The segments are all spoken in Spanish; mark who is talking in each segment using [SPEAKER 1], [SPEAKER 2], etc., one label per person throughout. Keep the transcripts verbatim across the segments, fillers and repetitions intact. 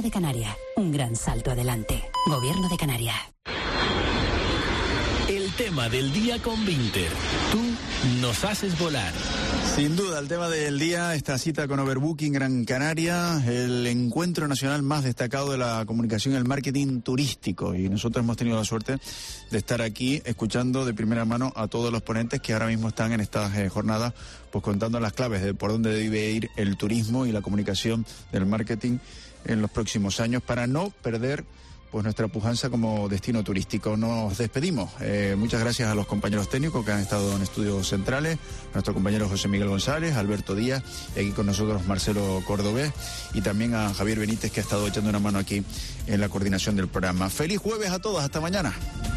[SPEAKER 1] de Canarias. Un gran salto adelante. Gobierno de Canarias.
[SPEAKER 2] El tema del día con Vinter. Tú nos haces volar.
[SPEAKER 3] Sin duda, el tema del día, esta cita con Overbooking Gran Canaria, el encuentro nacional más destacado de la comunicación y el marketing turístico. Y nosotros hemos tenido la suerte de estar aquí escuchando de primera mano a todos los ponentes que ahora mismo están en estas eh, jornadas, pues contando las claves de por dónde debe ir el turismo y la comunicación del marketing en los próximos años para no perder pues nuestra pujanza como destino turístico. Nos despedimos. Eh, muchas gracias a los compañeros técnicos que han estado en estudios centrales, a nuestro compañero José Miguel González, Alberto Díaz, y aquí con nosotros Marcelo Cordobés, y también a Javier Benítez, que ha estado echando una mano aquí en la coordinación del programa. Feliz jueves a todos, hasta mañana.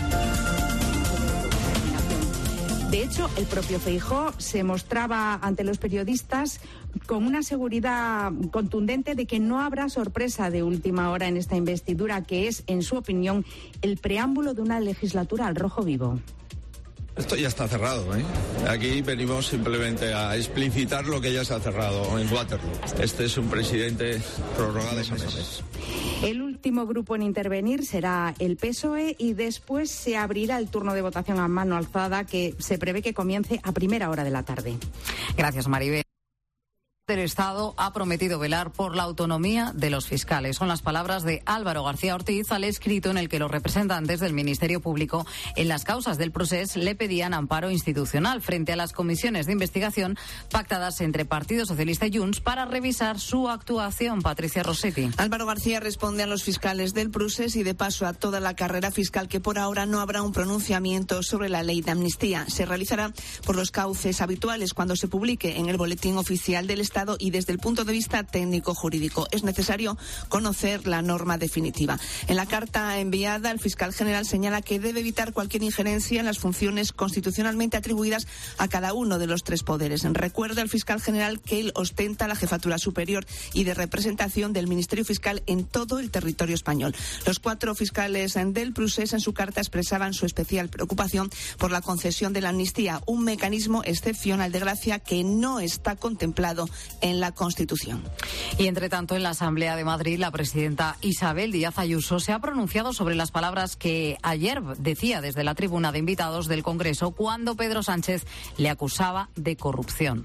[SPEAKER 4] De hecho, el propio Feijóo se mostraba ante los periodistas con una seguridad contundente de que no habrá sorpresa de última hora en esta investidura, que es, en su opinión, el preámbulo de una legislatura al rojo vivo.
[SPEAKER 5] Esto ya está cerrado, ¿eh? Aquí venimos simplemente a explicitar lo que ya se ha cerrado en Waterloo. Este es un presidente prorrogado de meses.
[SPEAKER 4] El último grupo en intervenir será el P S O E y después se abrirá el turno de votación a mano alzada, que se prevé que comience a primera hora de la tarde.
[SPEAKER 6] Gracias, Maribel. El Estado ha prometido velar por la autonomía de los fiscales. Son las palabras de Álvaro García Ortiz al escrito en el que los representantes del Ministerio Público en las causas del procés le pedían amparo institucional frente a las comisiones de investigación pactadas entre Partido Socialista y Junts para revisar su actuación. Patricia Rossetti.
[SPEAKER 7] Álvaro García responde a los fiscales del procés y de paso a toda la carrera fiscal que por ahora no habrá un pronunciamiento sobre la ley de amnistía. Se realizará por los cauces habituales cuando se publique en el Boletín Oficial del Estado y desde el punto de vista técnico-jurídico. Es necesario conocer la norma definitiva. En la carta enviada, el fiscal general señala que debe evitar cualquier injerencia en las funciones constitucionalmente atribuidas a cada uno de los tres poderes. Recuerda al fiscal general que él ostenta la jefatura superior y de representación del Ministerio Fiscal en todo el territorio español. Los cuatro fiscales del procés en su carta expresaban su especial preocupación por la concesión de la amnistía, un mecanismo excepcional de gracia que no está contemplado en la Constitución.
[SPEAKER 6] Y entre tanto, en la Asamblea de Madrid, la presidenta Isabel Díaz Ayuso se ha pronunciado sobre las palabras que ayer decía desde la tribuna de invitados del Congreso cuando Pedro Sánchez le acusaba de corrupción.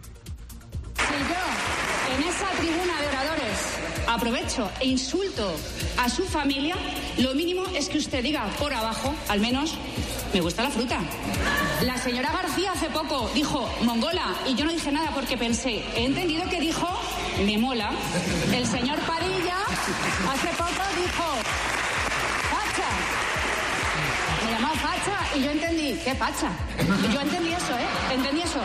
[SPEAKER 8] Si yo en esa tribuna de oradores aprovecho e insulto a su familia, lo mínimo es que usted diga por abajo, al menos, me gusta la fruta. La señora García hace poco dijo mongola y yo no dije nada porque pensé, he entendido que dijo me mola. El señor Padilla hace poco dijo facha. Me llamó facha y yo entendí, ¿qué facha? Yo entendí eso, ¿eh? Entendí eso.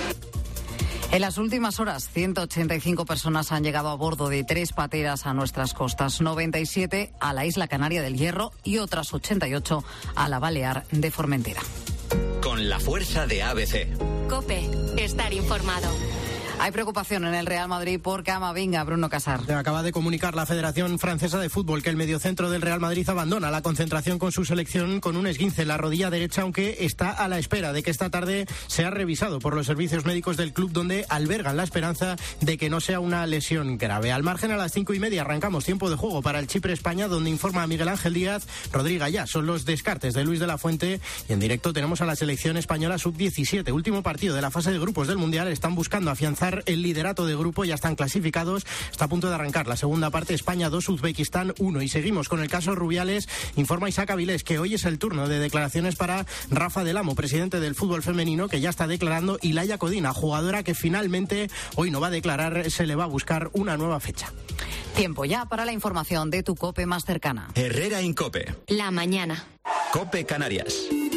[SPEAKER 6] En las últimas horas, ciento ochenta y cinco personas han llegado a bordo de tres pateras a nuestras costas, noventa y siete a la isla canaria del Hierro y otras ochenta y ocho a la Balear de Formentera.
[SPEAKER 9] Con la fuerza de A B C.
[SPEAKER 10] COPE, estar informado.
[SPEAKER 6] Hay preocupación en el Real Madrid por Camavinga, Bruno Casar.
[SPEAKER 11] Acaba de comunicar la Federación Francesa de Fútbol que el mediocentro del Real Madrid abandona la concentración con su selección con un esguince en la rodilla derecha, aunque está a la espera de que esta tarde sea revisado por los servicios médicos del club, donde albergan la esperanza de que no sea una lesión grave. Al margen, a las cinco y media arrancamos tiempo de juego para el Chipre-España, donde informa Miguel Ángel Díaz. Rodrigo ya son los descartes de Luis de la Fuente y en directo tenemos a la selección española sub diecisiete, último partido de la fase de grupos del Mundial. Están buscando afianzar el liderato de grupo, ya están clasificados. Está a punto de arrancar la segunda parte, España dos, Uzbekistán uno. Y seguimos con el caso Rubiales. Informa Isaac Avilés que hoy es el turno de declaraciones para Rafa del Amo, presidente del fútbol femenino, que ya está declarando, y Laia Codina, jugadora que finalmente hoy no va a declarar, se le va a buscar una nueva fecha.
[SPEAKER 6] Tiempo ya para la información de tu COPE más cercana.
[SPEAKER 9] Herrera Incope.
[SPEAKER 10] La mañana.
[SPEAKER 9] COPE Canarias.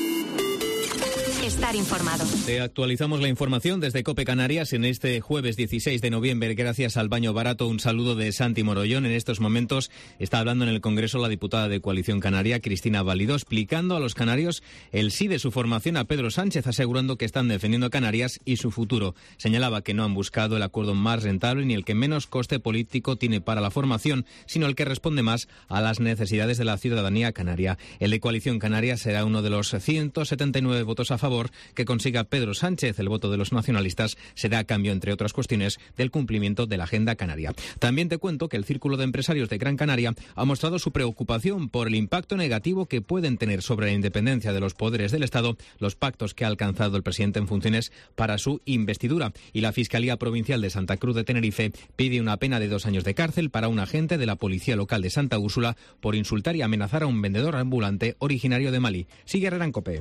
[SPEAKER 10] Estar informado.
[SPEAKER 12] Te actualizamos la información desde COPE Canarias en este jueves dieciséis de noviembre. Gracias al baño barato, un saludo de Santi Morollón. En estos momentos está hablando en el Congreso la diputada de Coalición Canaria, Cristina Valido, explicando a los canarios el sí de su formación a Pedro Sánchez, asegurando que están defendiendo a Canarias y su futuro. Señalaba que no han buscado el acuerdo más rentable ni el que menos coste político tiene para la formación, sino el que responde más a las necesidades de la ciudadanía canaria. El de Coalición Canaria será uno de los ciento setenta y nueve votos a favor favor que consiga Pedro Sánchez. El voto de los nacionalistas será a cambio, entre otras cuestiones, del cumplimiento de la Agenda Canaria. También te cuento que el Círculo de Empresarios de Gran Canaria ha mostrado su preocupación por el impacto negativo que pueden tener sobre la independencia de los poderes del Estado los pactos que ha alcanzado el presidente en funciones para su investidura. Y la Fiscalía Provincial de Santa Cruz de Tenerife pide una pena de dos años de cárcel para un agente de la Policía Local de Santa Úrsula por insultar y amenazar a un vendedor ambulante originario de Malí. Sigue Herrera en COPE.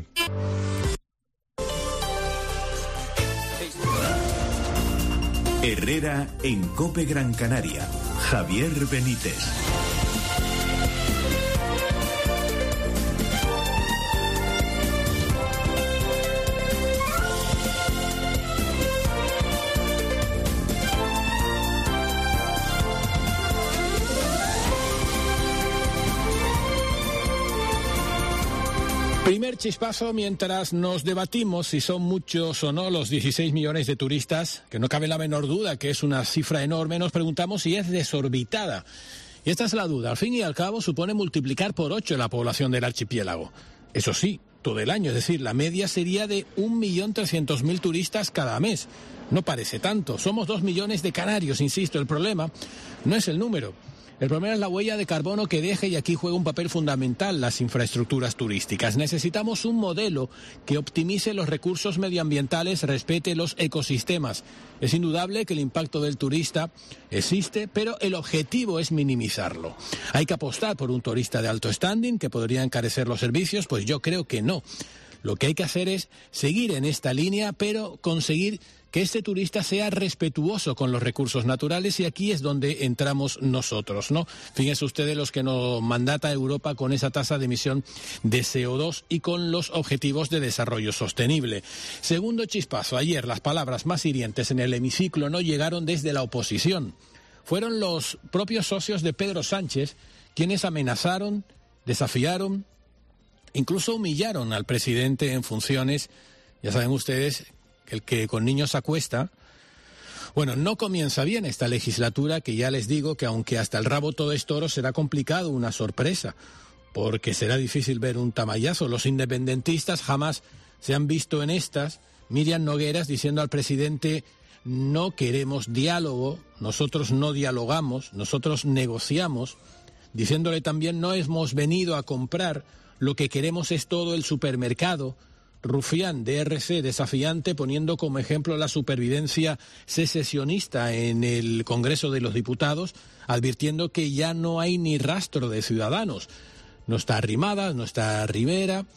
[SPEAKER 13] Herrera en COPE Gran Canaria. Javier Benítez.
[SPEAKER 14] Primer chispazo mientras nos debatimos si son muchos o no los dieciséis millones de turistas, que no cabe la menor duda que es una cifra enorme, nos preguntamos si es desorbitada. Y esta es la duda. Al fin y al cabo supone multiplicar por ocho la población del archipiélago. Eso sí, todo el año, es decir, la media sería de un millón trescientos mil turistas cada mes. No parece tanto. Somos dos millones de canarios, insisto. El problema no es el número. El problema es la huella de carbono que deja, y aquí juega un papel fundamental las infraestructuras turísticas. Necesitamos un modelo que optimice los recursos medioambientales, respete los ecosistemas. Es indudable que el impacto del turista existe, pero el objetivo es minimizarlo. ¿Hay que apostar por un turista de alto standing que podría encarecer los servicios? Pues yo creo que no. Lo que hay que hacer es seguir en esta línea, pero conseguir que este turista sea respetuoso con los recursos naturales, y aquí es donde entramos nosotros, ¿no? Fíjense ustedes los que nos mandata Europa con esa tasa de emisión de C O dos y con los objetivos de desarrollo sostenible. Segundo chispazo, ayer las palabras más hirientes en el hemiciclo no llegaron desde la oposición. Fueron los propios socios de Pedro Sánchez quienes amenazaron, desafiaron, incluso humillaron al presidente en funciones. Ya saben ustedes el que con niños se acuesta. Bueno, no comienza bien esta legislatura, que ya les digo que aunque hasta el rabo todo es toro, será complicado una sorpresa, porque será difícil ver un tamallazo. Los independentistas jamás se han visto en estas. Miriam Nogueras diciendo al presidente: no queremos diálogo, nosotros no dialogamos, nosotros negociamos. Diciéndole también: no hemos venido a comprar, lo que queremos es todo el supermercado. Rufián, de R C, desafiante, poniendo como ejemplo la supervivencia secesionista en el Congreso de los Diputados, advirtiendo que ya no hay ni rastro de Ciudadanos. No está Arrimadas, no está Rivera.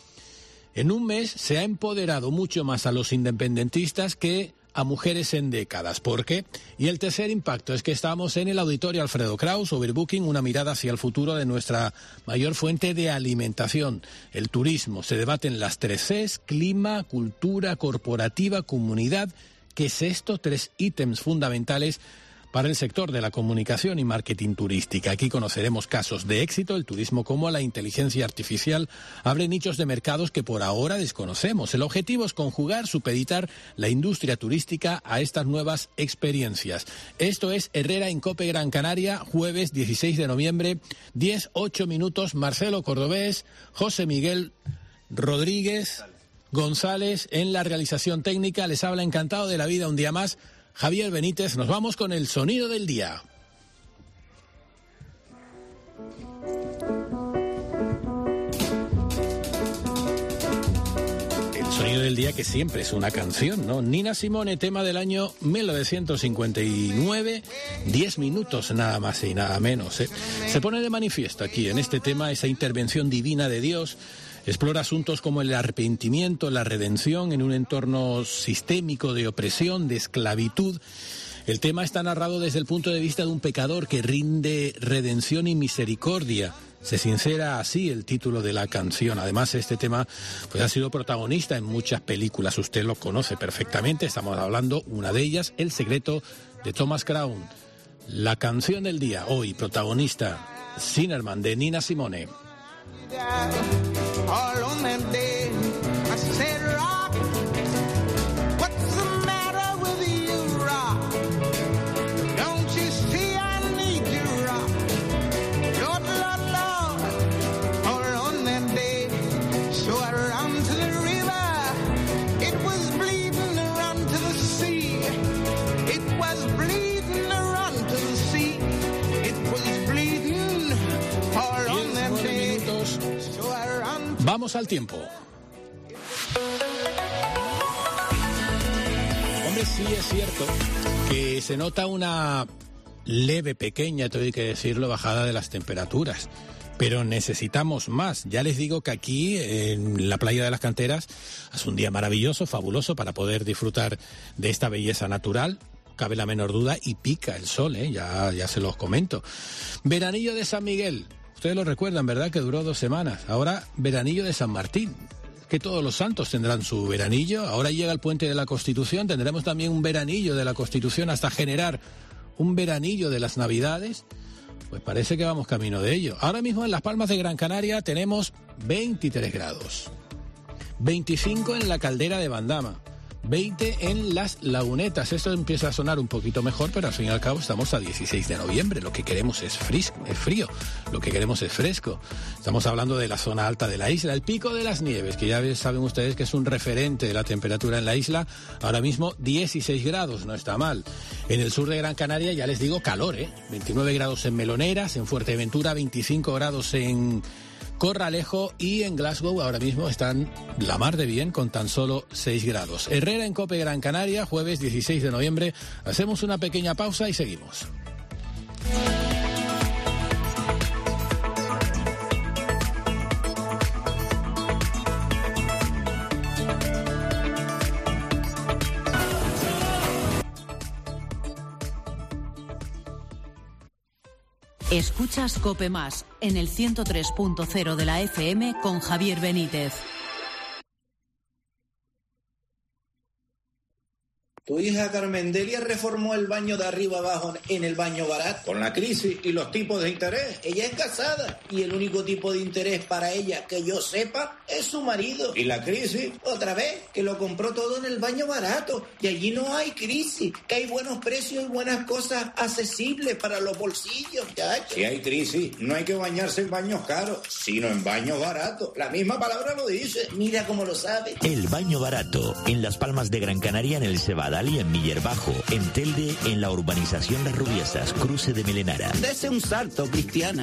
[SPEAKER 14] En un mes se ha empoderado mucho más a los independentistas que a mujeres en décadas. ¿Por qué? Y el tercer impacto es que estamos en el Auditorio Alfredo Kraus, Overbooking, una mirada hacia el futuro de nuestra mayor fuente de alimentación, el turismo. Se debaten las tres Cs: clima, cultura, corporativa, comunidad. ¿Qué es esto? Tres ítems fundamentales para el sector de la comunicación y marketing turística. Aquí conoceremos casos de éxito, el turismo, como la inteligencia artificial abre nichos de mercados que por ahora desconocemos. El objetivo es conjugar, supeditar la industria turística a estas nuevas experiencias. Esto es Herrera en COPE Gran Canaria, jueves dieciséis de noviembre, diez, ocho minutos. Marcelo Cordobés, José Miguel Rodríguez González en la realización técnica. Les habla encantado de la vida un día más Javier Benítez. Nos vamos con el sonido del día. El sonido del día, que siempre es una canción, ¿no? Nina Simone, tema del año mil novecientos cincuenta y nueve, diez minutos nada más y nada menos, ¿eh? Se pone de manifiesto aquí en este tema esa intervención divina de Dios. Explora asuntos como el arrepentimiento, la redención en un entorno sistémico de opresión, de esclavitud. El tema está narrado desde el punto de vista de un pecador que rinde redención y misericordia. Se sincera así el título de la canción. Además, este tema pues, ha sido protagonista en muchas películas. Usted lo conoce perfectamente. Estamos hablando, una de ellas, El secreto de Thomas Crown. La canción del día, hoy, protagonista, Sinnerman, de Nina Simone.
[SPEAKER 15] All on that day, I said, Rock, what's the matter with you, Rock? Don't you see I need you, Rock? Lord, Lord, Lord, all on that day. So I ran to the river
[SPEAKER 14] Vamos al tiempo. Hombre, sí es cierto que se nota una leve, pequeña, todo hay que decirlo, bajada de las temperaturas. Pero necesitamos más. Ya les digo que aquí, en la playa de las Canteras, es un día maravilloso, fabuloso, para poder disfrutar de esta belleza natural. Cabe la menor duda, y pica el sol, ¿eh? ya, ya se los comento. Veranillo de San Miguel. Ustedes lo recuerdan, ¿verdad? Que duró dos semanas. Ahora, veranillo de San Martín. Que todos los santos tendrán su veranillo. Ahora llega el puente de la Constitución. Tendremos también un veranillo de la Constitución hasta generar un veranillo de las Navidades. Pues parece que vamos camino de ello. Ahora mismo en Las Palmas de Gran Canaria tenemos veintitrés grados. veinticinco en la Caldera de Bandama. veinte en Las Lagunetas. Esto empieza a sonar un poquito mejor, pero al fin y al cabo estamos a dieciséis de noviembre. Lo que queremos es, frisco, es frío, lo que queremos es fresco. Estamos hablando de la zona alta de la isla, el Pico de las Nieves, que ya saben ustedes que es un referente de la temperatura en la isla. Ahora mismo dieciséis grados, no está mal. En el sur de Gran Canaria, ya les digo, calor, ¿eh? veintinueve grados en Meloneras, en Fuerteventura veinticinco grados en Corralejo, y en Glasgow ahora mismo están la mar de bien con tan solo seis grados. Herrera en Cope Gran Canaria, jueves dieciséis de noviembre. Hacemos una pequeña pausa y seguimos.
[SPEAKER 16] Escuchas COPE Más en el ciento tres punto cero de la F M con Javier Benítez.
[SPEAKER 17] Tu hija Carmendelia reformó el baño de arriba abajo en el baño barato. Con la crisis y los tipos de interés. Ella es casada y el único tipo de interés para ella que yo sepa es su marido. Y la crisis, otra vez, que lo compró todo en el baño barato. Y allí no hay crisis, que hay buenos precios y buenas cosas accesibles para los bolsillos. ¿Ya? Si hay crisis, no hay que bañarse en baños caros, sino en baños baratos. La misma palabra lo dice. Mira cómo lo sabe.
[SPEAKER 18] El baño barato, en Las Palmas de Gran Canaria, en el Cebadal y en Miller Bajo, en Telde, en la urbanización Las Rubiesas, cruce de Melenara.
[SPEAKER 17] Dese un salto, Cristiana.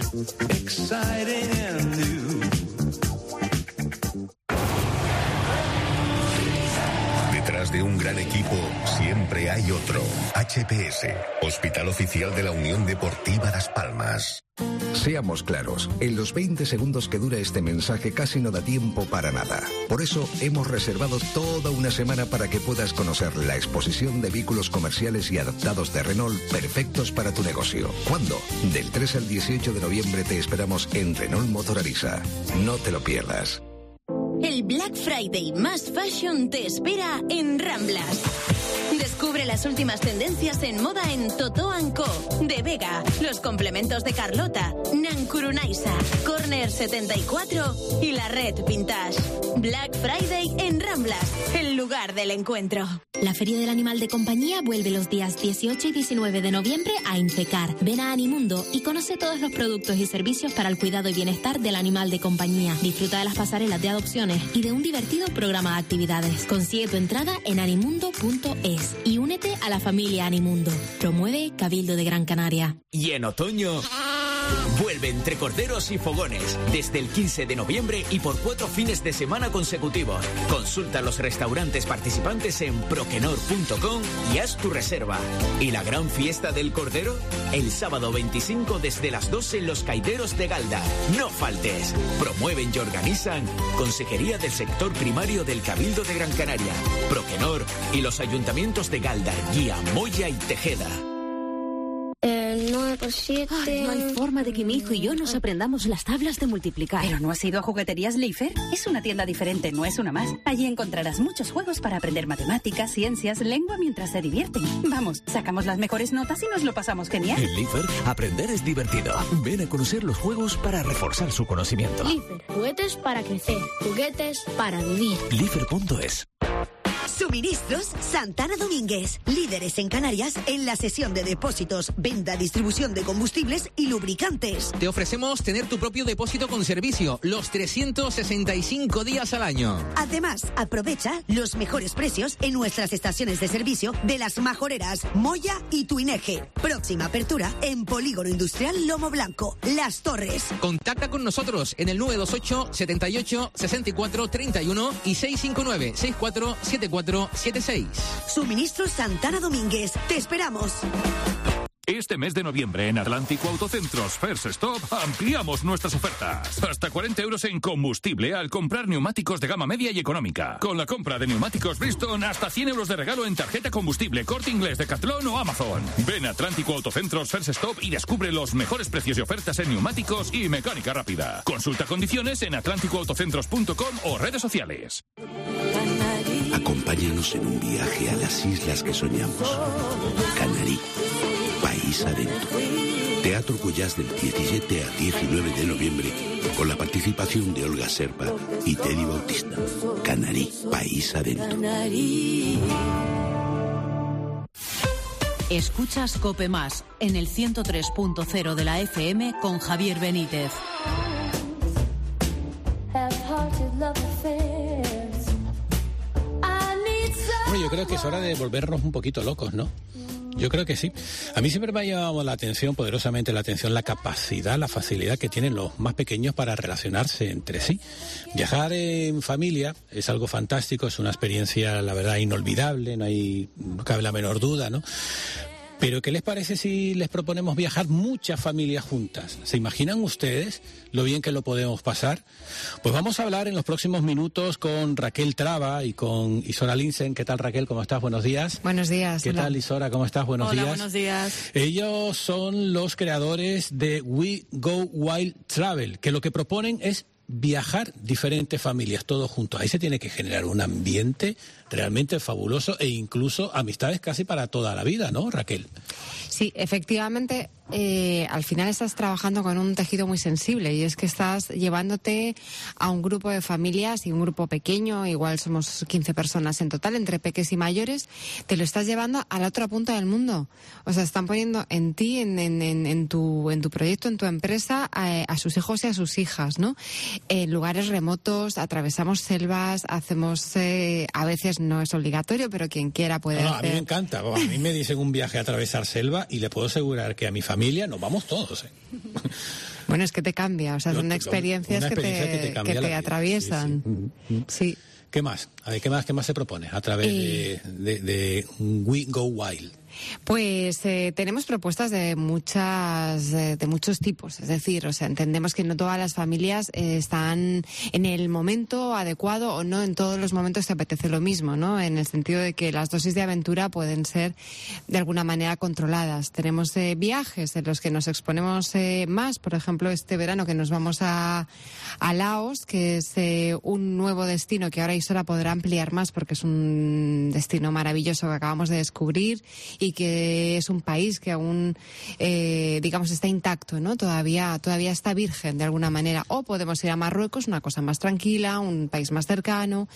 [SPEAKER 19] Detrás de un gran equipo siempre hay otro. H P S, Hospital Oficial de la Unión Deportiva Las Palmas.
[SPEAKER 20] Seamos claros, en los veinte segundos que dura este mensaje casi no da tiempo para nada. Por eso hemos reservado toda una semana para que puedas conocer la exposición de vehículos comerciales y adaptados de Renault perfectos para tu negocio. ¿Cuándo? Del tres al dieciocho de noviembre te esperamos en Renault Motor Arisa. No te lo pierdas.
[SPEAKER 21] El Black Friday más fashion te espera en Ramblas. Descubre las últimas tendencias en moda en Totó and Co, De Vega, los complementos de Carlota, Nankurunaisa, Corner setenta y cuatro y la Red Vintage. Black Friday en Ramblas, el lugar del encuentro.
[SPEAKER 22] La Feria del Animal de Compañía vuelve los días dieciocho y diecinueve de noviembre a Infecar. Ven a Animundo y conoce todos los productos y servicios para el cuidado y bienestar del animal de compañía. Disfruta de las pasarelas de adopciones y de un divertido programa de actividades. Consigue tu entrada en animundo punto es y únete a la familia Animundo. Promueve Cabildo de Gran Canaria.
[SPEAKER 9] Y en otoño vuelve Entre Corderos y Fogones desde el quince de noviembre y por cuatro fines de semana consecutivos. Consulta los restaurantes participantes en proquenor punto com y haz tu reserva. ¿Y la gran fiesta del Cordero? El sábado veinticinco desde las doce en los Caideros de Galda. No faltes. Promueven y organizan Consejería del Sector Primario del Cabildo de Gran Canaria, Proquenor y los ayuntamientos de Galda, Guía, Moya y Tejeda.
[SPEAKER 23] Eh, nueve por siete...
[SPEAKER 24] Ay, no hay forma de que mi hijo y yo nos aprendamos las tablas de multiplicar.
[SPEAKER 25] ¿Pero no has ido a Jugueterías Leifer? Es una tienda diferente, no es una más. Allí encontrarás muchos juegos para aprender matemáticas, ciencias, lengua mientras se divierten. Vamos, sacamos las mejores notas y nos lo pasamos genial.
[SPEAKER 26] En Leifer, aprender es divertido. Ven a conocer los juegos para reforzar su conocimiento.
[SPEAKER 23] Leifer, juguetes para crecer, juguetes para vivir.
[SPEAKER 26] Leifer punto es.
[SPEAKER 1] Suministros Santana Domínguez, líderes en Canarias en la sesión de depósitos, venta, distribución de combustibles y lubricantes.
[SPEAKER 2] Te ofrecemos tener tu propio depósito con servicio los trescientos sesenta y cinco días al año.
[SPEAKER 1] Además, aprovecha los mejores precios en nuestras estaciones de servicio de Las Majoreras, Moya y Tuineje. Próxima apertura en Polígono Industrial Lomo Blanco, Las Torres.
[SPEAKER 2] Contacta con nosotros en el nueve dos ocho, setenta y ocho, sesenta y cuatro, treinta y uno y seis cinco nueve, sesenta y cuatro, setenta y cuatro setenta y seis.
[SPEAKER 1] Suministros Santana Domínguez. Te esperamos.
[SPEAKER 3] Este mes de noviembre en Atlántico Autocentros First Stop ampliamos nuestras ofertas. Hasta cuarenta euros en combustible al comprar neumáticos de gama media y económica. Con la compra de neumáticos Bridgestone, hasta cien euros de regalo en tarjeta combustible, Corte Inglés, Decathlon o Amazon. Ven a Atlántico Autocentros First Stop y descubre los mejores precios y ofertas en neumáticos y mecánica rápida. Consulta condiciones en atlántico autocentros punto com o redes sociales.
[SPEAKER 4] Acompáñanos en un viaje a las islas que soñamos. Canarí. País adentro. Teatro Goiás del diecisiete a diecinueve de noviembre con la participación de Olga Serpa y Teddy Bautista. Canarí, País adentro.
[SPEAKER 16] Escuchas COPE Más en el ciento tres punto cero de la F M con Javier Benítez.
[SPEAKER 14] Bueno, yo creo que es hora de volvernos un poquito locos, ¿no? Yo creo que sí. A mí siempre me ha llamado la atención, poderosamente la atención, la capacidad, la facilidad que tienen los más pequeños para relacionarse entre sí. Viajar en familia es algo fantástico, es una experiencia, la verdad, inolvidable, no hay, no cabe la menor duda, ¿no? Pero ¿qué les parece si les proponemos viajar muchas familias juntas? ¿Se imaginan ustedes lo bien que lo podemos pasar? Pues vamos a hablar en los próximos minutos con Raquel Traba y con Isora Linsen. ¿Qué tal, Raquel? ¿Cómo estás? Buenos días.
[SPEAKER 5] Buenos días.
[SPEAKER 14] ¿Qué
[SPEAKER 5] hola.
[SPEAKER 14] tal, Isora? ¿Cómo estás? Buenos
[SPEAKER 5] hola,
[SPEAKER 14] días.
[SPEAKER 5] buenos días.
[SPEAKER 14] Ellos son los creadores de We Go Wild Travel, que lo que proponen es viajar diferentes familias, todos juntos. Ahí se tiene que generar un ambiente realmente fabuloso e incluso amistades casi para toda la vida, ¿no, Raquel?
[SPEAKER 5] Sí, efectivamente, eh, al final estás trabajando con un tejido muy sensible y es que estás llevándote a un grupo de familias y un grupo pequeño, igual somos quince personas en total, entre peques y mayores, te lo estás llevando a la otra punta del mundo. O sea, están poniendo en ti, en, en, en, en, tu, en tu proyecto, en tu empresa, a, a sus hijos y a sus hijas, ¿no? En lugares remotos, atravesamos selvas, hacemos, eh, a veces no es obligatorio, pero quien quiera puede
[SPEAKER 14] no, no,
[SPEAKER 5] hacer.
[SPEAKER 14] A mí me encanta. A mí me dicen un viaje a atravesar selva y le puedo asegurar que a mi familia nos vamos todos, ¿eh?
[SPEAKER 5] Bueno, es que te cambia, o sea, son experiencias
[SPEAKER 14] una experiencia
[SPEAKER 5] que te,
[SPEAKER 14] que te, cambia
[SPEAKER 5] que te
[SPEAKER 14] la vida.
[SPEAKER 5] atraviesan.
[SPEAKER 14] Sí, sí.
[SPEAKER 5] Sí.
[SPEAKER 14] ¿Qué más? A ver, ¿qué más, qué más se propone a través
[SPEAKER 5] Eh.
[SPEAKER 14] de, de, de We Go Wild?
[SPEAKER 5] Pues eh, tenemos propuestas de muchas eh, de muchos tipos, es decir, o sea, entendemos que no todas las familias eh, están en el momento adecuado o no en todos los momentos te apetece lo mismo, ¿no? En el sentido de que las dosis de aventura pueden ser de alguna manera controladas. Tenemos eh, viajes en los que nos exponemos eh, más, por ejemplo, este verano que nos vamos a, a Laos, que es eh, un nuevo destino que ahora Isora podrá ampliar más porque es un destino maravilloso que acabamos de descubrir y que es un país que aún, eh, digamos, está intacto, ¿no? Todavía, todavía está virgen de alguna manera. O podemos ir a Marruecos, una cosa más tranquila, un país más cercano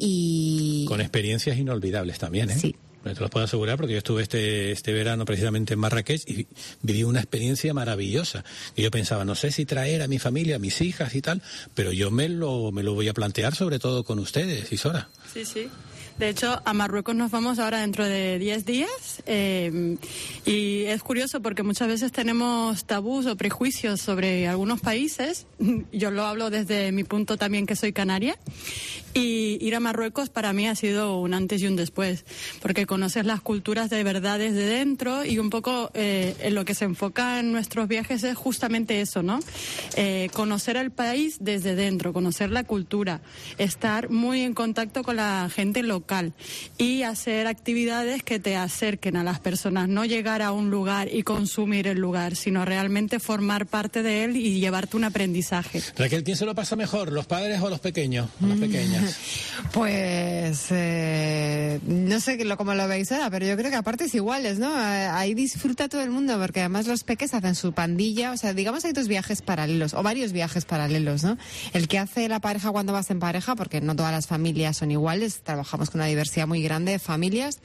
[SPEAKER 5] y...
[SPEAKER 14] Con experiencias inolvidables también, ¿eh?
[SPEAKER 5] Sí.
[SPEAKER 14] Te lo puedo asegurar porque yo estuve este este verano precisamente en Marrakech y viví una experiencia maravillosa. Y yo pensaba, no sé si traer a mi familia, a mis hijas y tal, pero yo me lo, me lo voy a plantear sobre todo con ustedes, Isora.
[SPEAKER 7] Sí, sí. De hecho, a Marruecos nos vamos ahora dentro de diez días eh, y es curioso porque muchas veces tenemos tabús o prejuicios sobre algunos países. Yo lo hablo desde mi punto también que soy canaria y ir a Marruecos para mí ha sido un antes y un después porque conoces las culturas de verdad desde dentro y un poco eh, en lo que se enfoca en nuestros viajes es justamente eso, ¿no? Eh, conocer el país desde dentro, conocer la cultura, estar muy en contacto con la gente local y hacer actividades que te acerquen a las personas, no llegar a un lugar y consumir el lugar, sino realmente formar parte de él y llevarte un aprendizaje.
[SPEAKER 14] Raquel, ¿quién se lo pasa mejor, los padres o los pequeños, o las pequeñas?
[SPEAKER 5] Pues eh, no sé lo, cómo, lo veis ahora, pero yo creo que a partes iguales, ¿no? Ahí disfruta todo el mundo, porque además los peques hacen su pandilla, o sea, digamos hay dos viajes paralelos, o varios viajes paralelos, ¿no? El que hace la pareja cuando vas en pareja, porque no todas las familias son iguales, trabajamos con una diversidad muy grande de familias,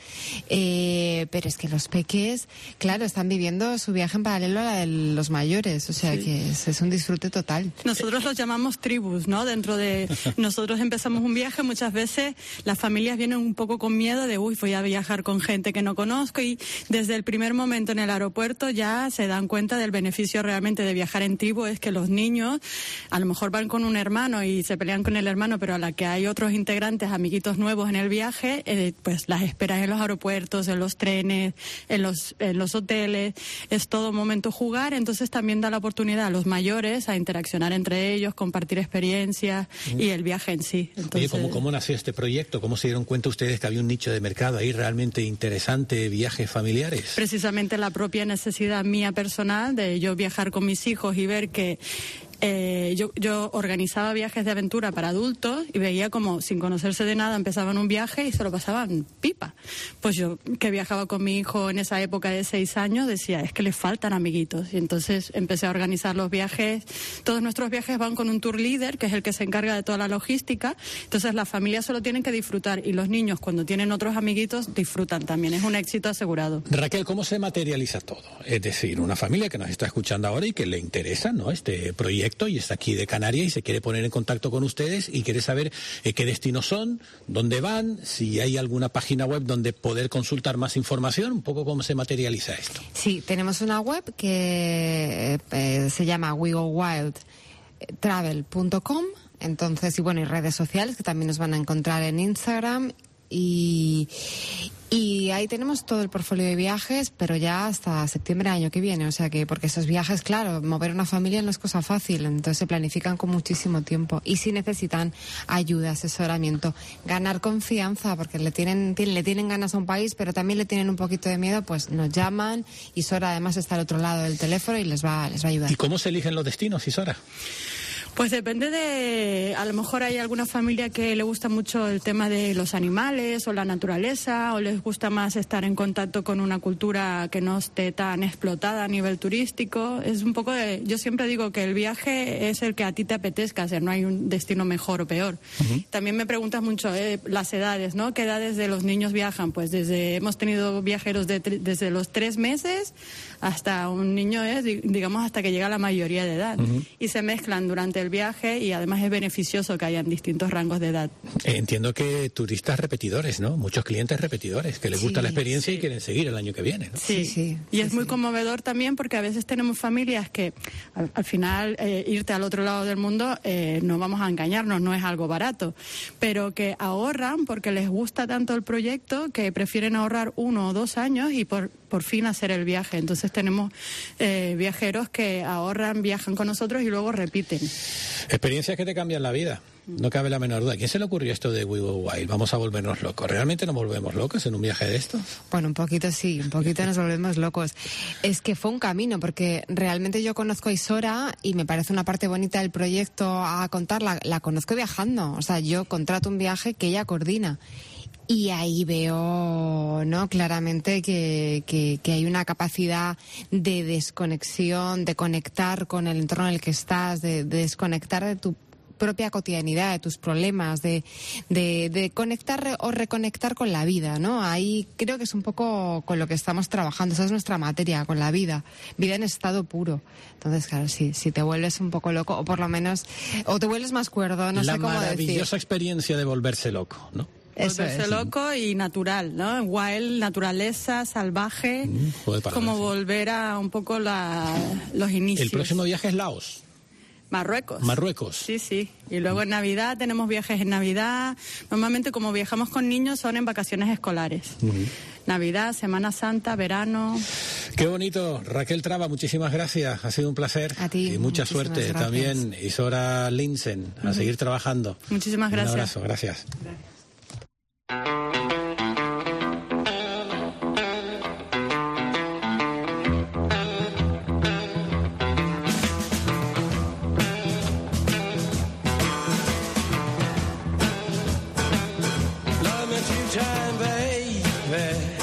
[SPEAKER 5] eh, pero es que los peques, claro, están viviendo su viaje en paralelo a la de los mayores, o sea, sí. que es, es un disfrute total.
[SPEAKER 7] Nosotros los llamamos tribus, ¿no? Dentro de nosotros empezamos un viaje, muchas veces las familias vienen un poco con miedo de, uy, voy a viajar con gente que no conozco, y desde el primer momento en el aeropuerto ya se dan cuenta del beneficio realmente de viajar en tribu, es que los niños a lo mejor van con un hermano y se pelean con el hermano, pero a la que hay otros integrantes, amiguitos nuevos en el viaje, eh, pues las esperas en los aeropuertos, en los trenes, en los, en los hoteles, es todo momento jugar, entonces también da la oportunidad a los mayores a interaccionar entre ellos, compartir experiencias mm. y el viaje en sí. Entonces...
[SPEAKER 14] Oye, ¿cómo, ¿cómo nació este proyecto? ¿Cómo se dieron cuenta ustedes que había un nicho de mercado ahí realmente interesante, viajes familiares?
[SPEAKER 7] Precisamente la propia necesidad mía personal de yo viajar con mis hijos y ver que Eh, yo, yo organizaba viajes de aventura para adultos y veía como sin conocerse de nada empezaban un viaje y se lo pasaban pipa. Pues yo, que viajaba con mi hijo en esa época de seis años, decía, es que le faltan amiguitos. Y entonces empecé a organizar los viajes. Todos nuestros viajes van con un tour leader, que es el que se encarga de toda la logística. Entonces las familias solo tienen que disfrutar y los niños, cuando tienen otros amiguitos, disfrutan también. Es un éxito asegurado.
[SPEAKER 14] Raquel, ¿cómo se materializa todo? Es decir, una familia que nos está escuchando ahora y que le interesa, ¿no?, este proyecto, y está aquí de Canarias y se quiere poner en contacto con ustedes y quiere saber eh, qué destinos son, dónde van, si hay alguna página web donde poder consultar más información, un poco cómo se materializa esto.
[SPEAKER 5] Sí, tenemos una web que eh, se llama we go wild travel punto com, entonces, y bueno, y redes sociales que también nos van a encontrar en Instagram. Y, y ahí tenemos todo el portfolio de viajes, pero ya hasta septiembre del año que viene, o sea que, porque esos viajes, claro, mover una familia no es cosa fácil, entonces se planifican con muchísimo tiempo y sí necesitan ayuda, asesoramiento, ganar confianza, porque le tienen, le tienen ganas a un país, pero también le tienen un poquito de miedo, pues nos llaman, y Sora además está al otro lado del teléfono y les va, les va a ayudar.
[SPEAKER 14] ¿Y cómo se eligen los destinos, Isora?
[SPEAKER 7] Pues depende de, a lo mejor hay alguna familia que le gusta mucho el tema de los animales o la naturaleza, o les gusta más estar en contacto con una cultura que no esté tan explotada a nivel turístico. Es un poco de, yo siempre digo que el viaje es el que a ti te apetezca hacer, no hay un destino mejor o peor. Uh-huh. También me preguntas mucho eh, las edades, ¿no? ¿Qué edades de los niños viajan? Pues desde, hemos tenido viajeros de, desde los tres meses hasta un niño, eh, digamos, hasta que llega a la mayoría de edad. Uh-huh. Y se mezclan durante el viaje y además es beneficioso que hayan distintos rangos de edad.
[SPEAKER 14] Eh, entiendo que turistas repetidores, ¿no? Muchos clientes repetidores que les sí, gusta la experiencia sí. y quieren seguir el año que viene, ¿no?
[SPEAKER 7] Sí, sí. sí y sí, es sí. muy conmovedor también porque a veces tenemos familias que al, al final eh, irte al otro lado del mundo, eh, no vamos a engañarnos, no es algo barato, pero que ahorran porque les gusta tanto el proyecto que prefieren ahorrar uno o dos años y por por fin hacer el viaje. Entonces tenemos eh, viajeros que ahorran, viajan con nosotros y luego repiten.
[SPEAKER 14] Experiencias que te cambian la vida. No cabe la menor duda. ¿A quién se le ocurrió esto de We Go Wild? Vamos a volvernos locos. ¿Realmente nos volvemos locos en un viaje de esto?
[SPEAKER 5] Bueno, un poquito sí, un poquito nos volvemos locos. Es que fue un camino, porque realmente yo conozco a Isora y me parece una parte bonita del proyecto a contarla. La conozco viajando. O sea, yo contrato un viaje que ella coordina. Y ahí veo, ¿no?, claramente que, que, que hay una capacidad de desconexión, de conectar con el entorno en el que estás, de, de desconectar de tu propia cotidianidad, de tus problemas, de, de, de conectar o reconectar con la vida, ¿no? Ahí creo que es un poco con lo que estamos trabajando, esa es nuestra materia, con la vida, vida en estado puro. Entonces, claro, sí, si te vuelves un poco loco, o por lo menos, o te vuelves más cuerdo, no sé cómo decir.
[SPEAKER 14] La maravillosa experiencia de volverse loco, ¿no?
[SPEAKER 7] Volverse es. loco y natural, ¿no? Wild, naturaleza, salvaje, mm, como volver a un poco la, los inicios.
[SPEAKER 14] El próximo viaje es Laos.
[SPEAKER 7] Marruecos.
[SPEAKER 14] Marruecos.
[SPEAKER 7] Sí, sí. Y luego en Navidad tenemos viajes en Navidad. Normalmente como viajamos con niños son en vacaciones escolares. Uh-huh. Navidad, Semana Santa, verano.
[SPEAKER 14] Qué bonito. Raquel Traba, muchísimas gracias. Ha sido un placer.
[SPEAKER 5] A ti.
[SPEAKER 14] Y mucha suerte
[SPEAKER 5] gracias.
[SPEAKER 14] También. Isora Linsen, a uh-huh. seguir trabajando.
[SPEAKER 7] Muchísimas gracias.
[SPEAKER 14] Un abrazo, gracias. Gracias.
[SPEAKER 15] Time, baby.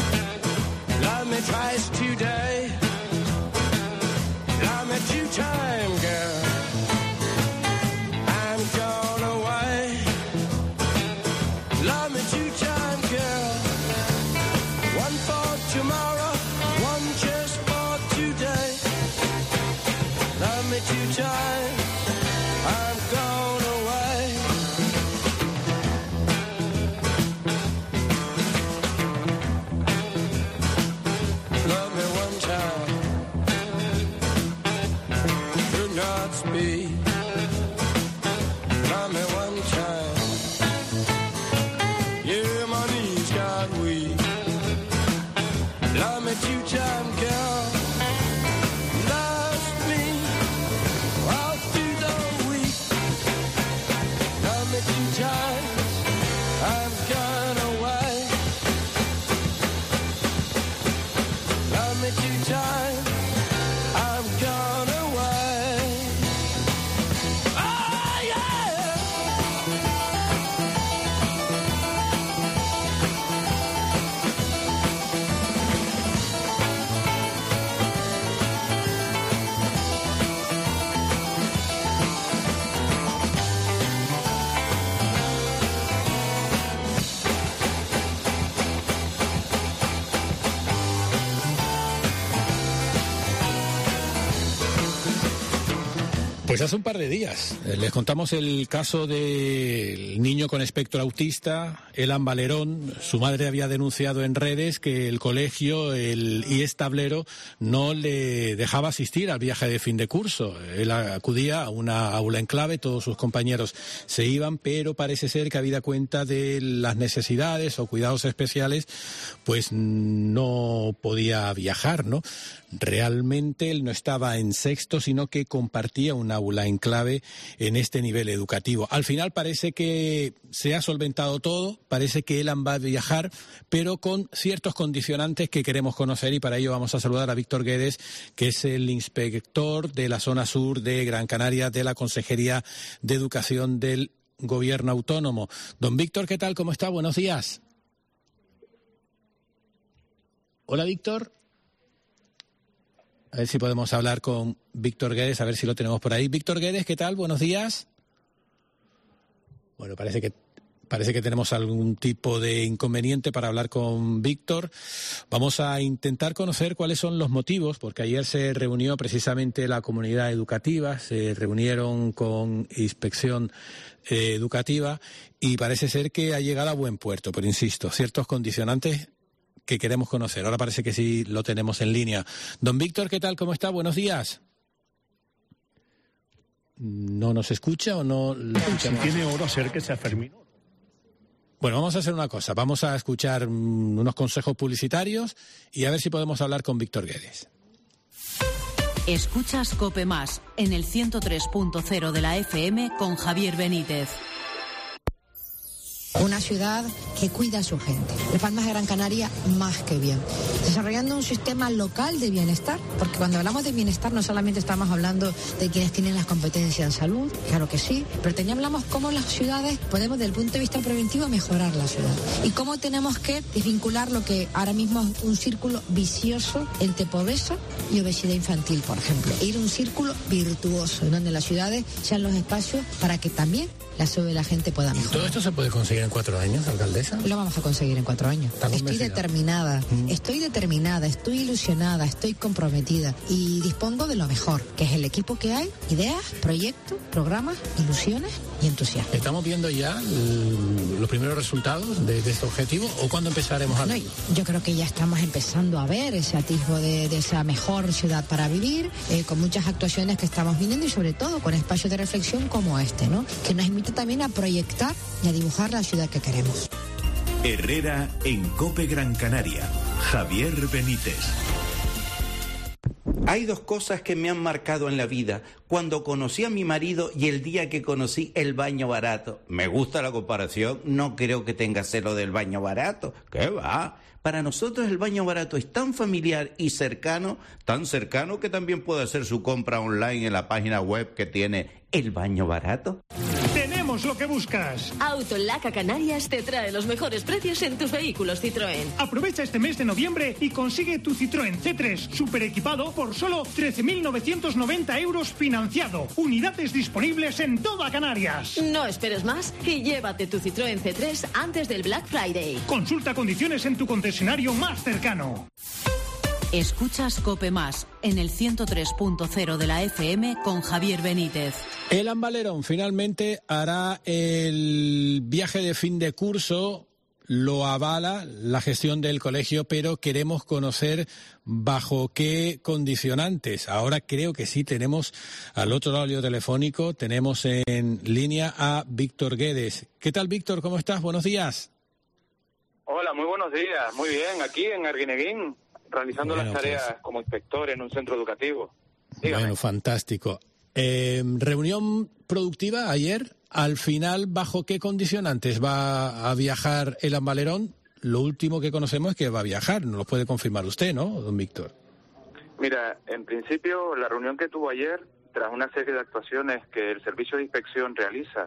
[SPEAKER 14] Pues hace un par de días eh, les contamos el caso del niño con espectro autista, Elan Valerón. Su madre había denunciado en redes que el colegio, el I E S Tablero, no le dejaba asistir al viaje de fin de curso. Él acudía a una aula en clave, todos sus compañeros se iban, pero parece ser que habida cuenta de las necesidades o cuidados especiales, pues no podía viajar, ¿no? Realmente él no estaba en sexto, sino que compartía un aula en clave en este nivel educativo. Al final parece que se ha solventado todo, parece que Elan va a viajar, pero con ciertos condicionantes que queremos conocer, y para ello vamos a saludar a Víctor Guedes, que es el inspector de la zona sur de Gran Canaria de la Consejería de Educación del Gobierno Autónomo. Don Víctor, ¿qué tal? ¿Cómo está? Buenos días. Hola, Víctor. A ver si podemos hablar con Víctor Guedes, a ver si lo tenemos por ahí. Víctor Guedes, ¿qué tal? Buenos días. Bueno, parece que parece que tenemos algún tipo de inconveniente para hablar con Víctor. Vamos a intentar conocer cuáles son los motivos, porque ayer se reunió precisamente la comunidad educativa, se reunieron con Inspección eh, Educativa y parece ser que ha llegado a buen puerto, pero insisto, ciertos condicionantes que queremos conocer. Ahora parece que sí lo tenemos en línea. Don Víctor, ¿qué tal? ¿Cómo está? Buenos días. ¿No nos escucha o no?
[SPEAKER 6] Si tiene oro, acérquese a Fermín.
[SPEAKER 14] Bueno, vamos a hacer una cosa. Vamos a escuchar um, unos consejos publicitarios y a ver si podemos hablar con Víctor Guedes.
[SPEAKER 16] Escuchas COPE Más en el ciento tres punto cero de la F M con Javier Benítez.
[SPEAKER 8] Una ciudad que cuida a su gente. Las Palmas de Gran Canaria, más que bien. Desarrollando un sistema local de bienestar, porque cuando hablamos de bienestar no solamente estamos hablando de quienes tienen las competencias en salud, claro que sí, pero también hablamos cómo las ciudades podemos, desde el punto de vista preventivo, mejorar la ciudad. Y cómo tenemos que desvincular lo que ahora mismo es un círculo vicioso entre pobreza y obesidad infantil, por ejemplo. E ir a un círculo virtuoso, donde las ciudades sean los espacios para que también la salud de la gente pueda mejorar.
[SPEAKER 14] ¿Todo esto se puede conseguir en cuatro años, alcaldesa?
[SPEAKER 8] Lo vamos a conseguir en cuatro años. Estoy determinada, mm. estoy determinada, estoy ilusionada, estoy comprometida y dispongo de lo mejor, que es el equipo que hay, ideas, proyectos, programas, ilusiones y entusiasmo.
[SPEAKER 14] ¿Estamos viendo ya el, los primeros resultados de, de este objetivo o cuándo empezaremos a verlo?
[SPEAKER 8] No, yo creo que ya estamos empezando a ver ese atisbo de, de esa mejor ciudad para vivir, eh, con muchas actuaciones que estamos viniendo y sobre todo con espacios de reflexión como este, ¿no? Que nos invita también a proyectar y a dibujar la ciudad que queremos.
[SPEAKER 10] Herrera en COPE Gran Canaria. Javier Benítez.
[SPEAKER 17] Hay dos cosas que me han marcado en la vida. Cuando conocí a mi marido y el día que conocí el baño barato. Me gusta la comparación, no creo que tenga celo del baño barato. ¿Qué va? Para nosotros el baño barato es tan familiar y cercano, tan cercano que también puede hacer su compra online en la página web que tiene El Baño Barato.
[SPEAKER 6] Tenemos lo que buscas.
[SPEAKER 21] Autolaca Canarias te trae los mejores precios en tus vehículos Citroën.
[SPEAKER 6] Aprovecha este mes de noviembre y consigue tu Citroën C tres super equipado por solo trece mil novecientos noventa euros financiado. Unidades disponibles en toda Canarias.
[SPEAKER 21] No esperes más y llévate tu Citroën C tres antes del Black Friday.
[SPEAKER 6] Consulta condiciones en tu concesionario más cercano.
[SPEAKER 16] Escuchas COPE Más en el ciento tres punto cero de la F M con Javier Benítez.
[SPEAKER 14] Elan Valerón finalmente hará el viaje de fin de curso, lo avala la gestión del colegio, pero queremos conocer bajo qué condicionantes. Ahora creo que sí tenemos al otro lado telefónico, tenemos en línea a Víctor Guedes. ¿Qué tal, Víctor? ¿Cómo estás? Buenos días.
[SPEAKER 11] Hola, muy buenos días. Muy bien, aquí en Arguineguín, realizando bueno, las tareas pues, como inspector en un centro educativo. Dígame.
[SPEAKER 14] Bueno, fantástico. Eh, reunión productiva ayer. Al final, ¿bajo qué condicionantes va a viajar Elan Valerón? Lo último que conocemos es que va a viajar. ¿Nos lo puede confirmar usted, no, don Víctor?
[SPEAKER 11] Mira, en principio, la reunión que tuvo ayer, tras una serie de actuaciones que el Servicio de Inspección realiza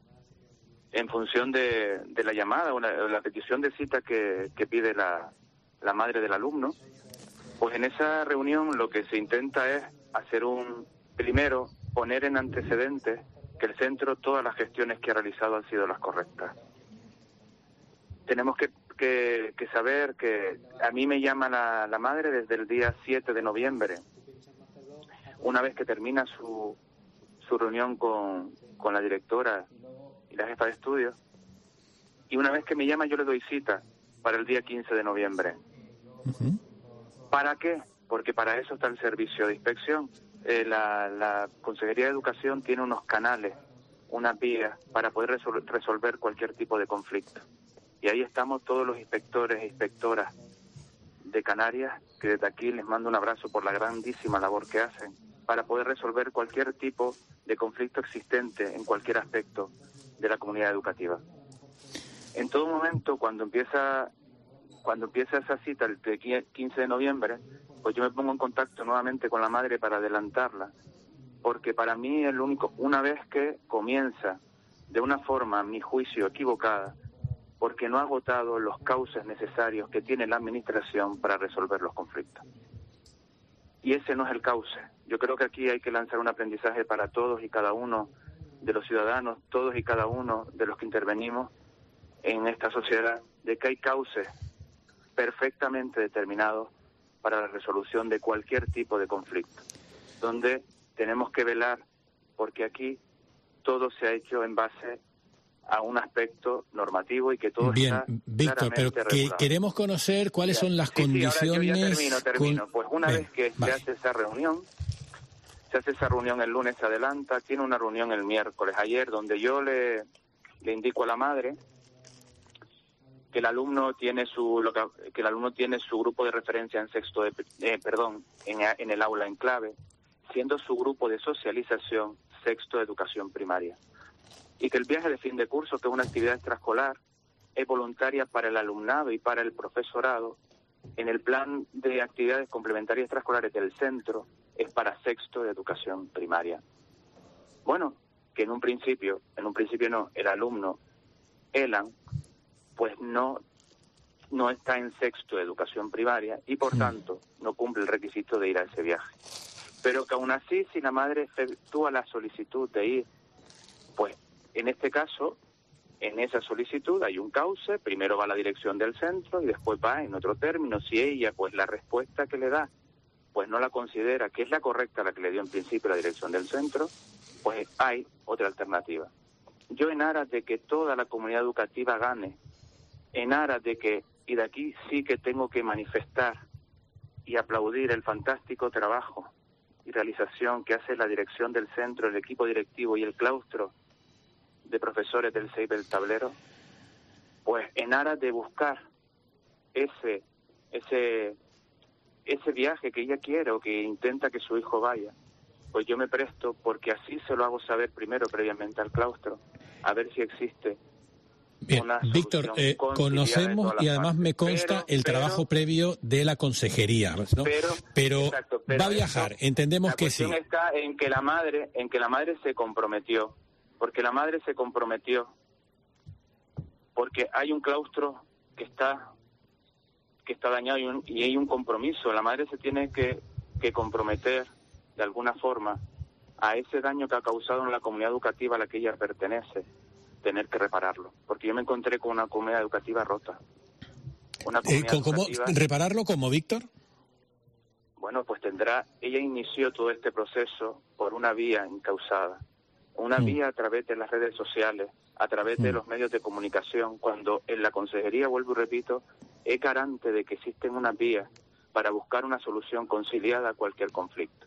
[SPEAKER 11] en función de, de la llamada o la, la petición de cita que, que pide la, la madre del alumno, pues en esa reunión lo que se intenta es hacer un, primero, poner en antecedentes que el centro, todas las gestiones que ha realizado han sido las correctas. Tenemos que, que, que saber que a mí me llama la, la madre desde el día siete de noviembre, una vez que termina su, su reunión con, con la directora y la jefa de estudio, y una vez que me llama yo le doy cita para el día quince de noviembre. Uh-huh. ¿Para qué? Porque para eso está el servicio de inspección. Eh, la, la Consejería de Educación tiene unos canales, unas vías para poder resol- resolver cualquier tipo de conflicto. Y ahí estamos todos los inspectores e inspectoras de Canarias, que desde aquí les mando un abrazo por la grandísima labor que hacen, para poder resolver cualquier tipo de conflicto existente en cualquier aspecto de la comunidad educativa. En todo momento, cuando empieza cuando empieza esa cita el quince de noviembre, pues yo me pongo en contacto nuevamente con la madre para adelantarla, porque para mí el único, una vez que comienza de una forma, a mi juicio, equivocada, porque no ha agotado los cauces necesarios que tiene la administración para resolver los conflictos. Y ese no es el cauce. Yo creo que aquí hay que lanzar un aprendizaje para todos y cada uno de los ciudadanos, todos y cada uno de los que intervenimos en esta sociedad, de que hay cauces perfectamente determinados para la resolución de cualquier tipo de conflicto, donde tenemos que velar porque aquí todo se ha hecho en base a un aspecto normativo y que todo
[SPEAKER 14] Bien,
[SPEAKER 11] está
[SPEAKER 14] Víctor, pero que,
[SPEAKER 11] regulado.
[SPEAKER 14] queremos conocer cuáles
[SPEAKER 11] Ya.
[SPEAKER 14] son las
[SPEAKER 11] sí,
[SPEAKER 14] condiciones.
[SPEAKER 11] Sí, ahora yo ya termino, termino.
[SPEAKER 14] Con...
[SPEAKER 11] Pues una
[SPEAKER 14] Bien,
[SPEAKER 11] vez que
[SPEAKER 14] vale.
[SPEAKER 11] se hace esa reunión, se hace esa reunión el lunes, se adelanta, tiene una reunión el miércoles, ayer, donde yo le, le indico a la madre que el alumno tiene su lo que, que el alumno tiene su grupo de referencia en sexto de, eh, perdón en, en el aula en clave, siendo su grupo de socialización sexto de educación primaria, y que el viaje de fin de curso, que es una actividad extraescolar, es voluntaria para el alumnado y para el profesorado. En el plan de actividades complementarias extraescolares del centro es para sexto de educación primaria. Bueno, que en un principio, en un principio no, el alumno Elan pues no, no está en sexto de educación primaria y por tanto no cumple el requisito de ir a ese viaje. Pero que aún así, si la madre efectúa la solicitud de ir, pues en este caso, en esa solicitud hay un cauce, primero va a la dirección del centro y después va en otro término. Si ella, pues la respuesta que le da, pues no la considera que es la correcta, la que le dio en principio la dirección del centro, pues hay otra alternativa. Yo, en aras de que toda la comunidad educativa gane, en aras de que, y de aquí sí que tengo que manifestar y aplaudir el fantástico trabajo y realización que hace la dirección del centro, el equipo directivo y el claustro de profesores del C E I del Tablero, pues en aras de buscar ese ese ese viaje que ella quiere o que intenta que su hijo vaya, pues yo me presto, porque así se lo hago saber primero previamente al claustro, a ver si existe.
[SPEAKER 14] Bien, Víctor, eh, conocemos y además me consta pero, el pero, trabajo previo de la consejería, ¿no? Pero, pero, exacto, pero va a viajar, eso, entendemos que sí.
[SPEAKER 11] La cuestión está en que la madre, en que la madre se comprometió, porque la madre se comprometió, porque hay un claustro que está que está dañado y, un, y hay un compromiso. La madre se tiene que, que comprometer de alguna forma a ese daño que ha causado en la comunidad educativa a la que ella pertenece, tener que repararlo, porque yo me encontré con una comunidad educativa rota. Una comunidad
[SPEAKER 14] eh, ¿cómo,
[SPEAKER 11] educativa,
[SPEAKER 14] ¿Repararlo como, Víctor?
[SPEAKER 11] Bueno, pues tendrá, ella inició todo este proceso por una vía encausada, una mm. vía a través de las redes sociales, a través mm. de los medios de comunicación, cuando en la consejería, vuelvo y repito, es garante de que existen unas vías para buscar una solución conciliada a cualquier conflicto.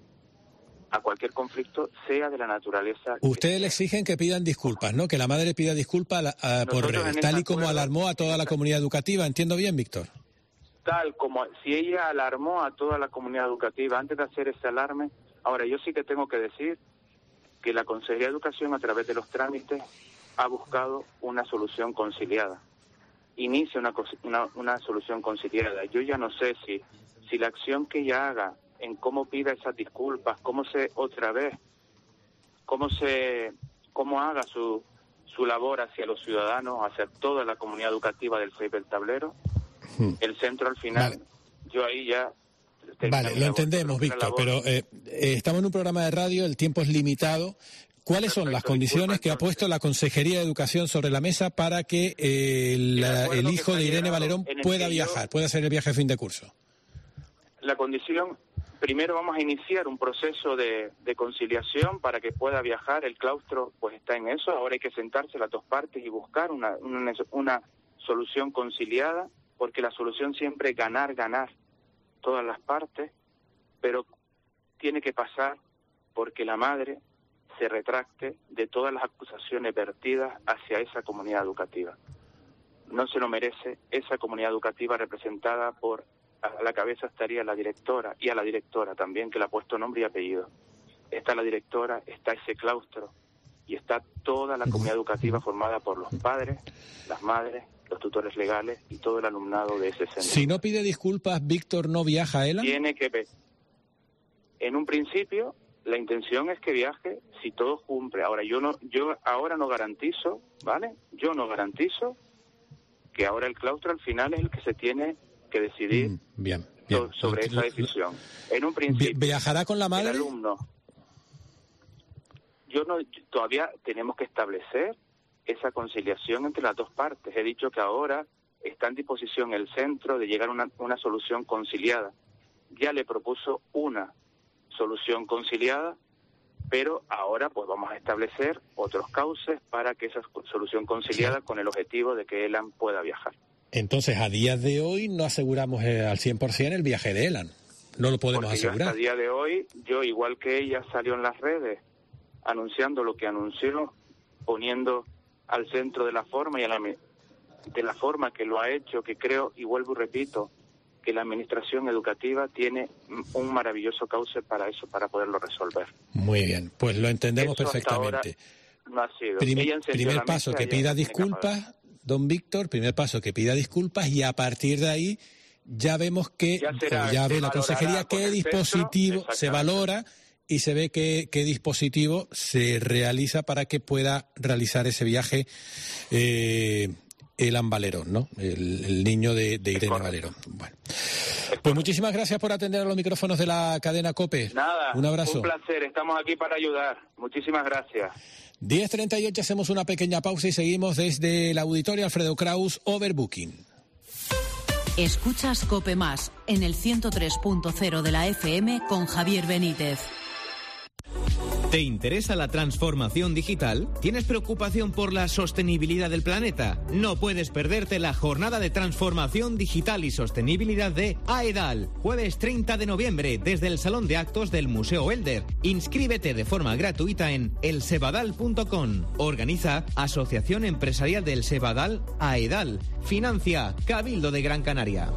[SPEAKER 11] A cualquier conflicto, sea de la naturaleza.
[SPEAKER 14] Ustedes le exigen que pidan disculpas, ¿no? Que la madre pida disculpas a, a, por redes, tal y como acuerdo, alarmó a toda la comunidad educativa. ¿Entiendo bien, Víctor?
[SPEAKER 11] Tal como, si ella alarmó a toda la comunidad educativa antes de hacer ese alarme, ahora yo sí que tengo que decir que la Consejería de Educación, a través de los trámites, ha buscado una solución conciliada. Inicia una, una, una solución conciliada. Yo ya no sé si, si la acción que ella haga en cómo pida esas disculpas, cómo se, otra vez, cómo se, cómo haga su, su labor hacia los ciudadanos, hacia toda la comunidad educativa del C E I del Tablero, hmm. el centro al final, vale. yo ahí ya...
[SPEAKER 14] Vale, lo entendemos, Víctor, pero eh, eh, estamos en un programa de radio, el tiempo es limitado. ¿Cuáles Perfecto, son las condiciones que ha puesto la Consejería de Educación sobre la mesa para que eh, la, el hijo de Irene Valerón pueda viajar, yo, pueda hacer el viaje a fin de curso?
[SPEAKER 11] La condición, primero vamos a iniciar un proceso de, de conciliación para que pueda viajar. El claustro pues está en eso. Ahora hay que sentarse las dos partes y buscar una, una, una solución conciliada, porque la solución siempre es ganar, ganar todas las partes, pero tiene que pasar porque la madre se retracte de todas las acusaciones vertidas hacia esa comunidad educativa. No se lo merece esa comunidad educativa representada por, a la cabeza estaría la directora, y a la directora también, que le ha puesto nombre y apellido. Está la directora, está ese claustro, y está toda la comunidad educativa formada por los padres, las madres, los tutores legales y todo el alumnado de ese centro.
[SPEAKER 14] Si no pide disculpas, Víctor no viaja a Elan.
[SPEAKER 11] Tiene que ver. En un principio, la intención es que viaje si todo cumple. Ahora, yo no, yo ahora no garantizo, ¿vale? Yo no garantizo que ahora el claustro al final es el que se tiene que decidir
[SPEAKER 14] mm, bien, bien.
[SPEAKER 11] sobre
[SPEAKER 14] lo,
[SPEAKER 11] esa decisión. En un principio,
[SPEAKER 14] ¿viajará con la madre?
[SPEAKER 11] El alumno. Yo no, todavía tenemos que establecer esa conciliación entre las dos partes. He dicho que ahora está en disposición el centro de llegar a una, una solución conciliada. Ya le propuso una solución conciliada, pero ahora pues vamos a establecer otros cauces para que esa solución conciliada, con el objetivo de que Elan pueda viajar.
[SPEAKER 14] Entonces, a día de hoy no aseguramos eh, al cien por ciento el viaje de Elan. No lo podemos
[SPEAKER 11] Porque
[SPEAKER 14] asegurar.
[SPEAKER 11] Yo hasta día de hoy, yo igual que ella salió en las redes anunciando lo que anunció, poniendo al centro de la forma y a la, de la forma que lo ha hecho, que creo, y vuelvo y repito, que la administración educativa tiene un maravilloso cauce para eso, para poderlo resolver.
[SPEAKER 14] Muy bien, pues lo entendemos
[SPEAKER 11] eso
[SPEAKER 14] perfectamente.
[SPEAKER 11] No ha sido.
[SPEAKER 14] Prim,
[SPEAKER 11] Ella
[SPEAKER 14] primer paso,
[SPEAKER 11] mesa,
[SPEAKER 14] que pida disculpas, don Víctor, primer paso, que pida disculpas, y a partir de ahí ya vemos que,
[SPEAKER 11] ya, será,
[SPEAKER 14] ya ve la consejería qué dispositivo centro, se valora y se ve qué, qué dispositivo se realiza para que pueda realizar ese viaje eh, Elan Valerón, ¿no? El, el niño de, de Irene Valerón. Bueno, pues muchísimas gracias por atender a los micrófonos de la cadena COPE.
[SPEAKER 11] Nada,
[SPEAKER 14] un abrazo.
[SPEAKER 11] Un placer, estamos aquí para ayudar. Muchísimas gracias.
[SPEAKER 14] diez treinta y ocho, hacemos una pequeña pausa y seguimos desde el auditorio Alfredo Kraus, Overbooking.
[SPEAKER 16] Escuchas COPE Más en el ciento tres punto cero de la F M con Javier Benítez.
[SPEAKER 12] ¿Te interesa la transformación digital? ¿Tienes preocupación por la sostenibilidad del planeta? No puedes perderte la jornada de transformación digital y sostenibilidad de AEDAL, jueves treinta de noviembre, desde el Salón de Actos del Museo Elder. Inscríbete de forma gratuita en el sebadal punto com. Organiza Asociación Empresarial del Sebadal, AEDAL. Financia Cabildo de Gran Canaria.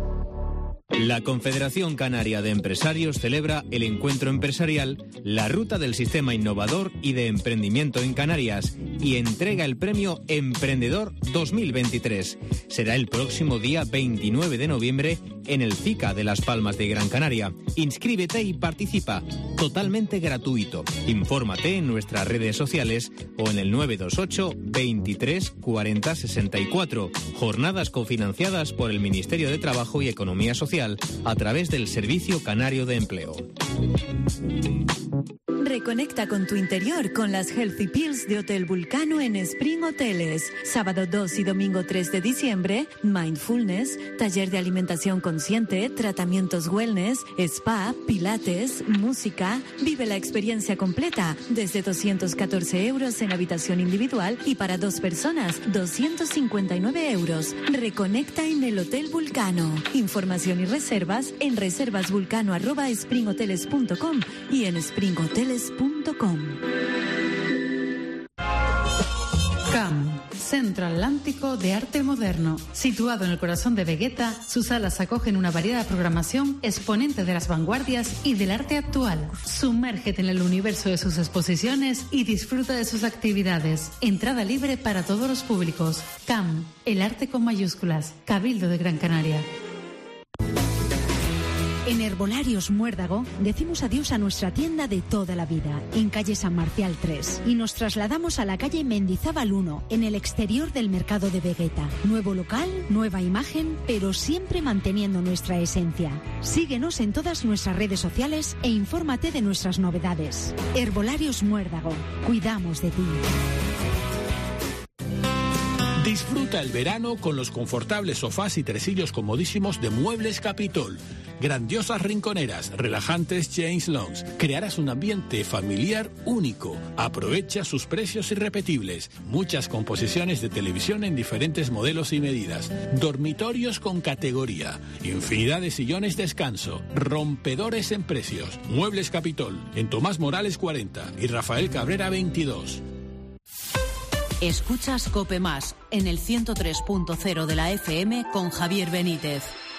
[SPEAKER 12] La Confederación Canaria de Empresarios celebra el encuentro empresarial La Ruta del Sistema Innovador y de Emprendimiento en Canarias y entrega el premio Emprendedor dos mil veintitrés. Será el próximo día veintinueve de noviembre en el CICA de Las Palmas de Gran Canaria. Inscríbete y participa, totalmente gratuito. Infórmate en nuestras redes sociales o en el nueve dos ocho, veintitrés, cuarenta, sesenta y cuatro. Jornadas cofinanciadas por el Ministerio de Trabajo y Economía Social a través del Servicio Canario de Empleo.
[SPEAKER 13] Reconecta con tu interior con las Healthy Pills de Hotel Vulcano en Spring Hoteles. Sábado dos y domingo tres de diciembre, Mindfulness, taller de alimentación consciente, tratamientos wellness, spa, pilates, música. Vive la experiencia completa desde doscientos catorce euros en habitación individual y para dos personas, doscientos cincuenta y nueve euros. Reconecta en el Hotel Vulcano. Información y reservas en reservasvulcano arroba springhoteles punto com y en springhoteles punto com.
[SPEAKER 18] C A M, Centro Atlántico de Arte Moderno. Situado en el corazón de Vegueta, sus salas acogen una variada programación exponente de las vanguardias y del arte actual. Sumérgete en el universo de sus exposiciones y disfruta de sus actividades. Entrada libre para todos los públicos. C A M, el arte con mayúsculas. Cabildo de Gran Canaria.
[SPEAKER 19] En Herbolarios Muérdago decimos adiós a nuestra tienda de toda la vida, en calle San Marcial tres, y nos trasladamos a la calle Mendizábal uno, en el exterior del mercado de Vegueta. Nuevo local, nueva imagen, pero siempre manteniendo nuestra esencia. Síguenos en todas nuestras redes sociales e infórmate de nuestras novedades. Herbolarios Muérdago, cuidamos de ti.
[SPEAKER 14] Disfruta el verano con los confortables sofás y tresillos comodísimos de Muebles Capitol. grandiosas rinconeras, relajantes James Longs. Crearás un ambiente familiar único. Aprovecha sus precios irrepetibles. Muchas composiciones de televisión en diferentes modelos y medidas. Dormitorios con categoría. Infinidad de sillones descanso. Rompedores en precios. Muebles Capitol, en Tomás Morales cuarenta y Rafael Cabrera veintidós.
[SPEAKER 16] Escuchas COPE Más en el ciento tres punto cero de la F M con Javier Benítez.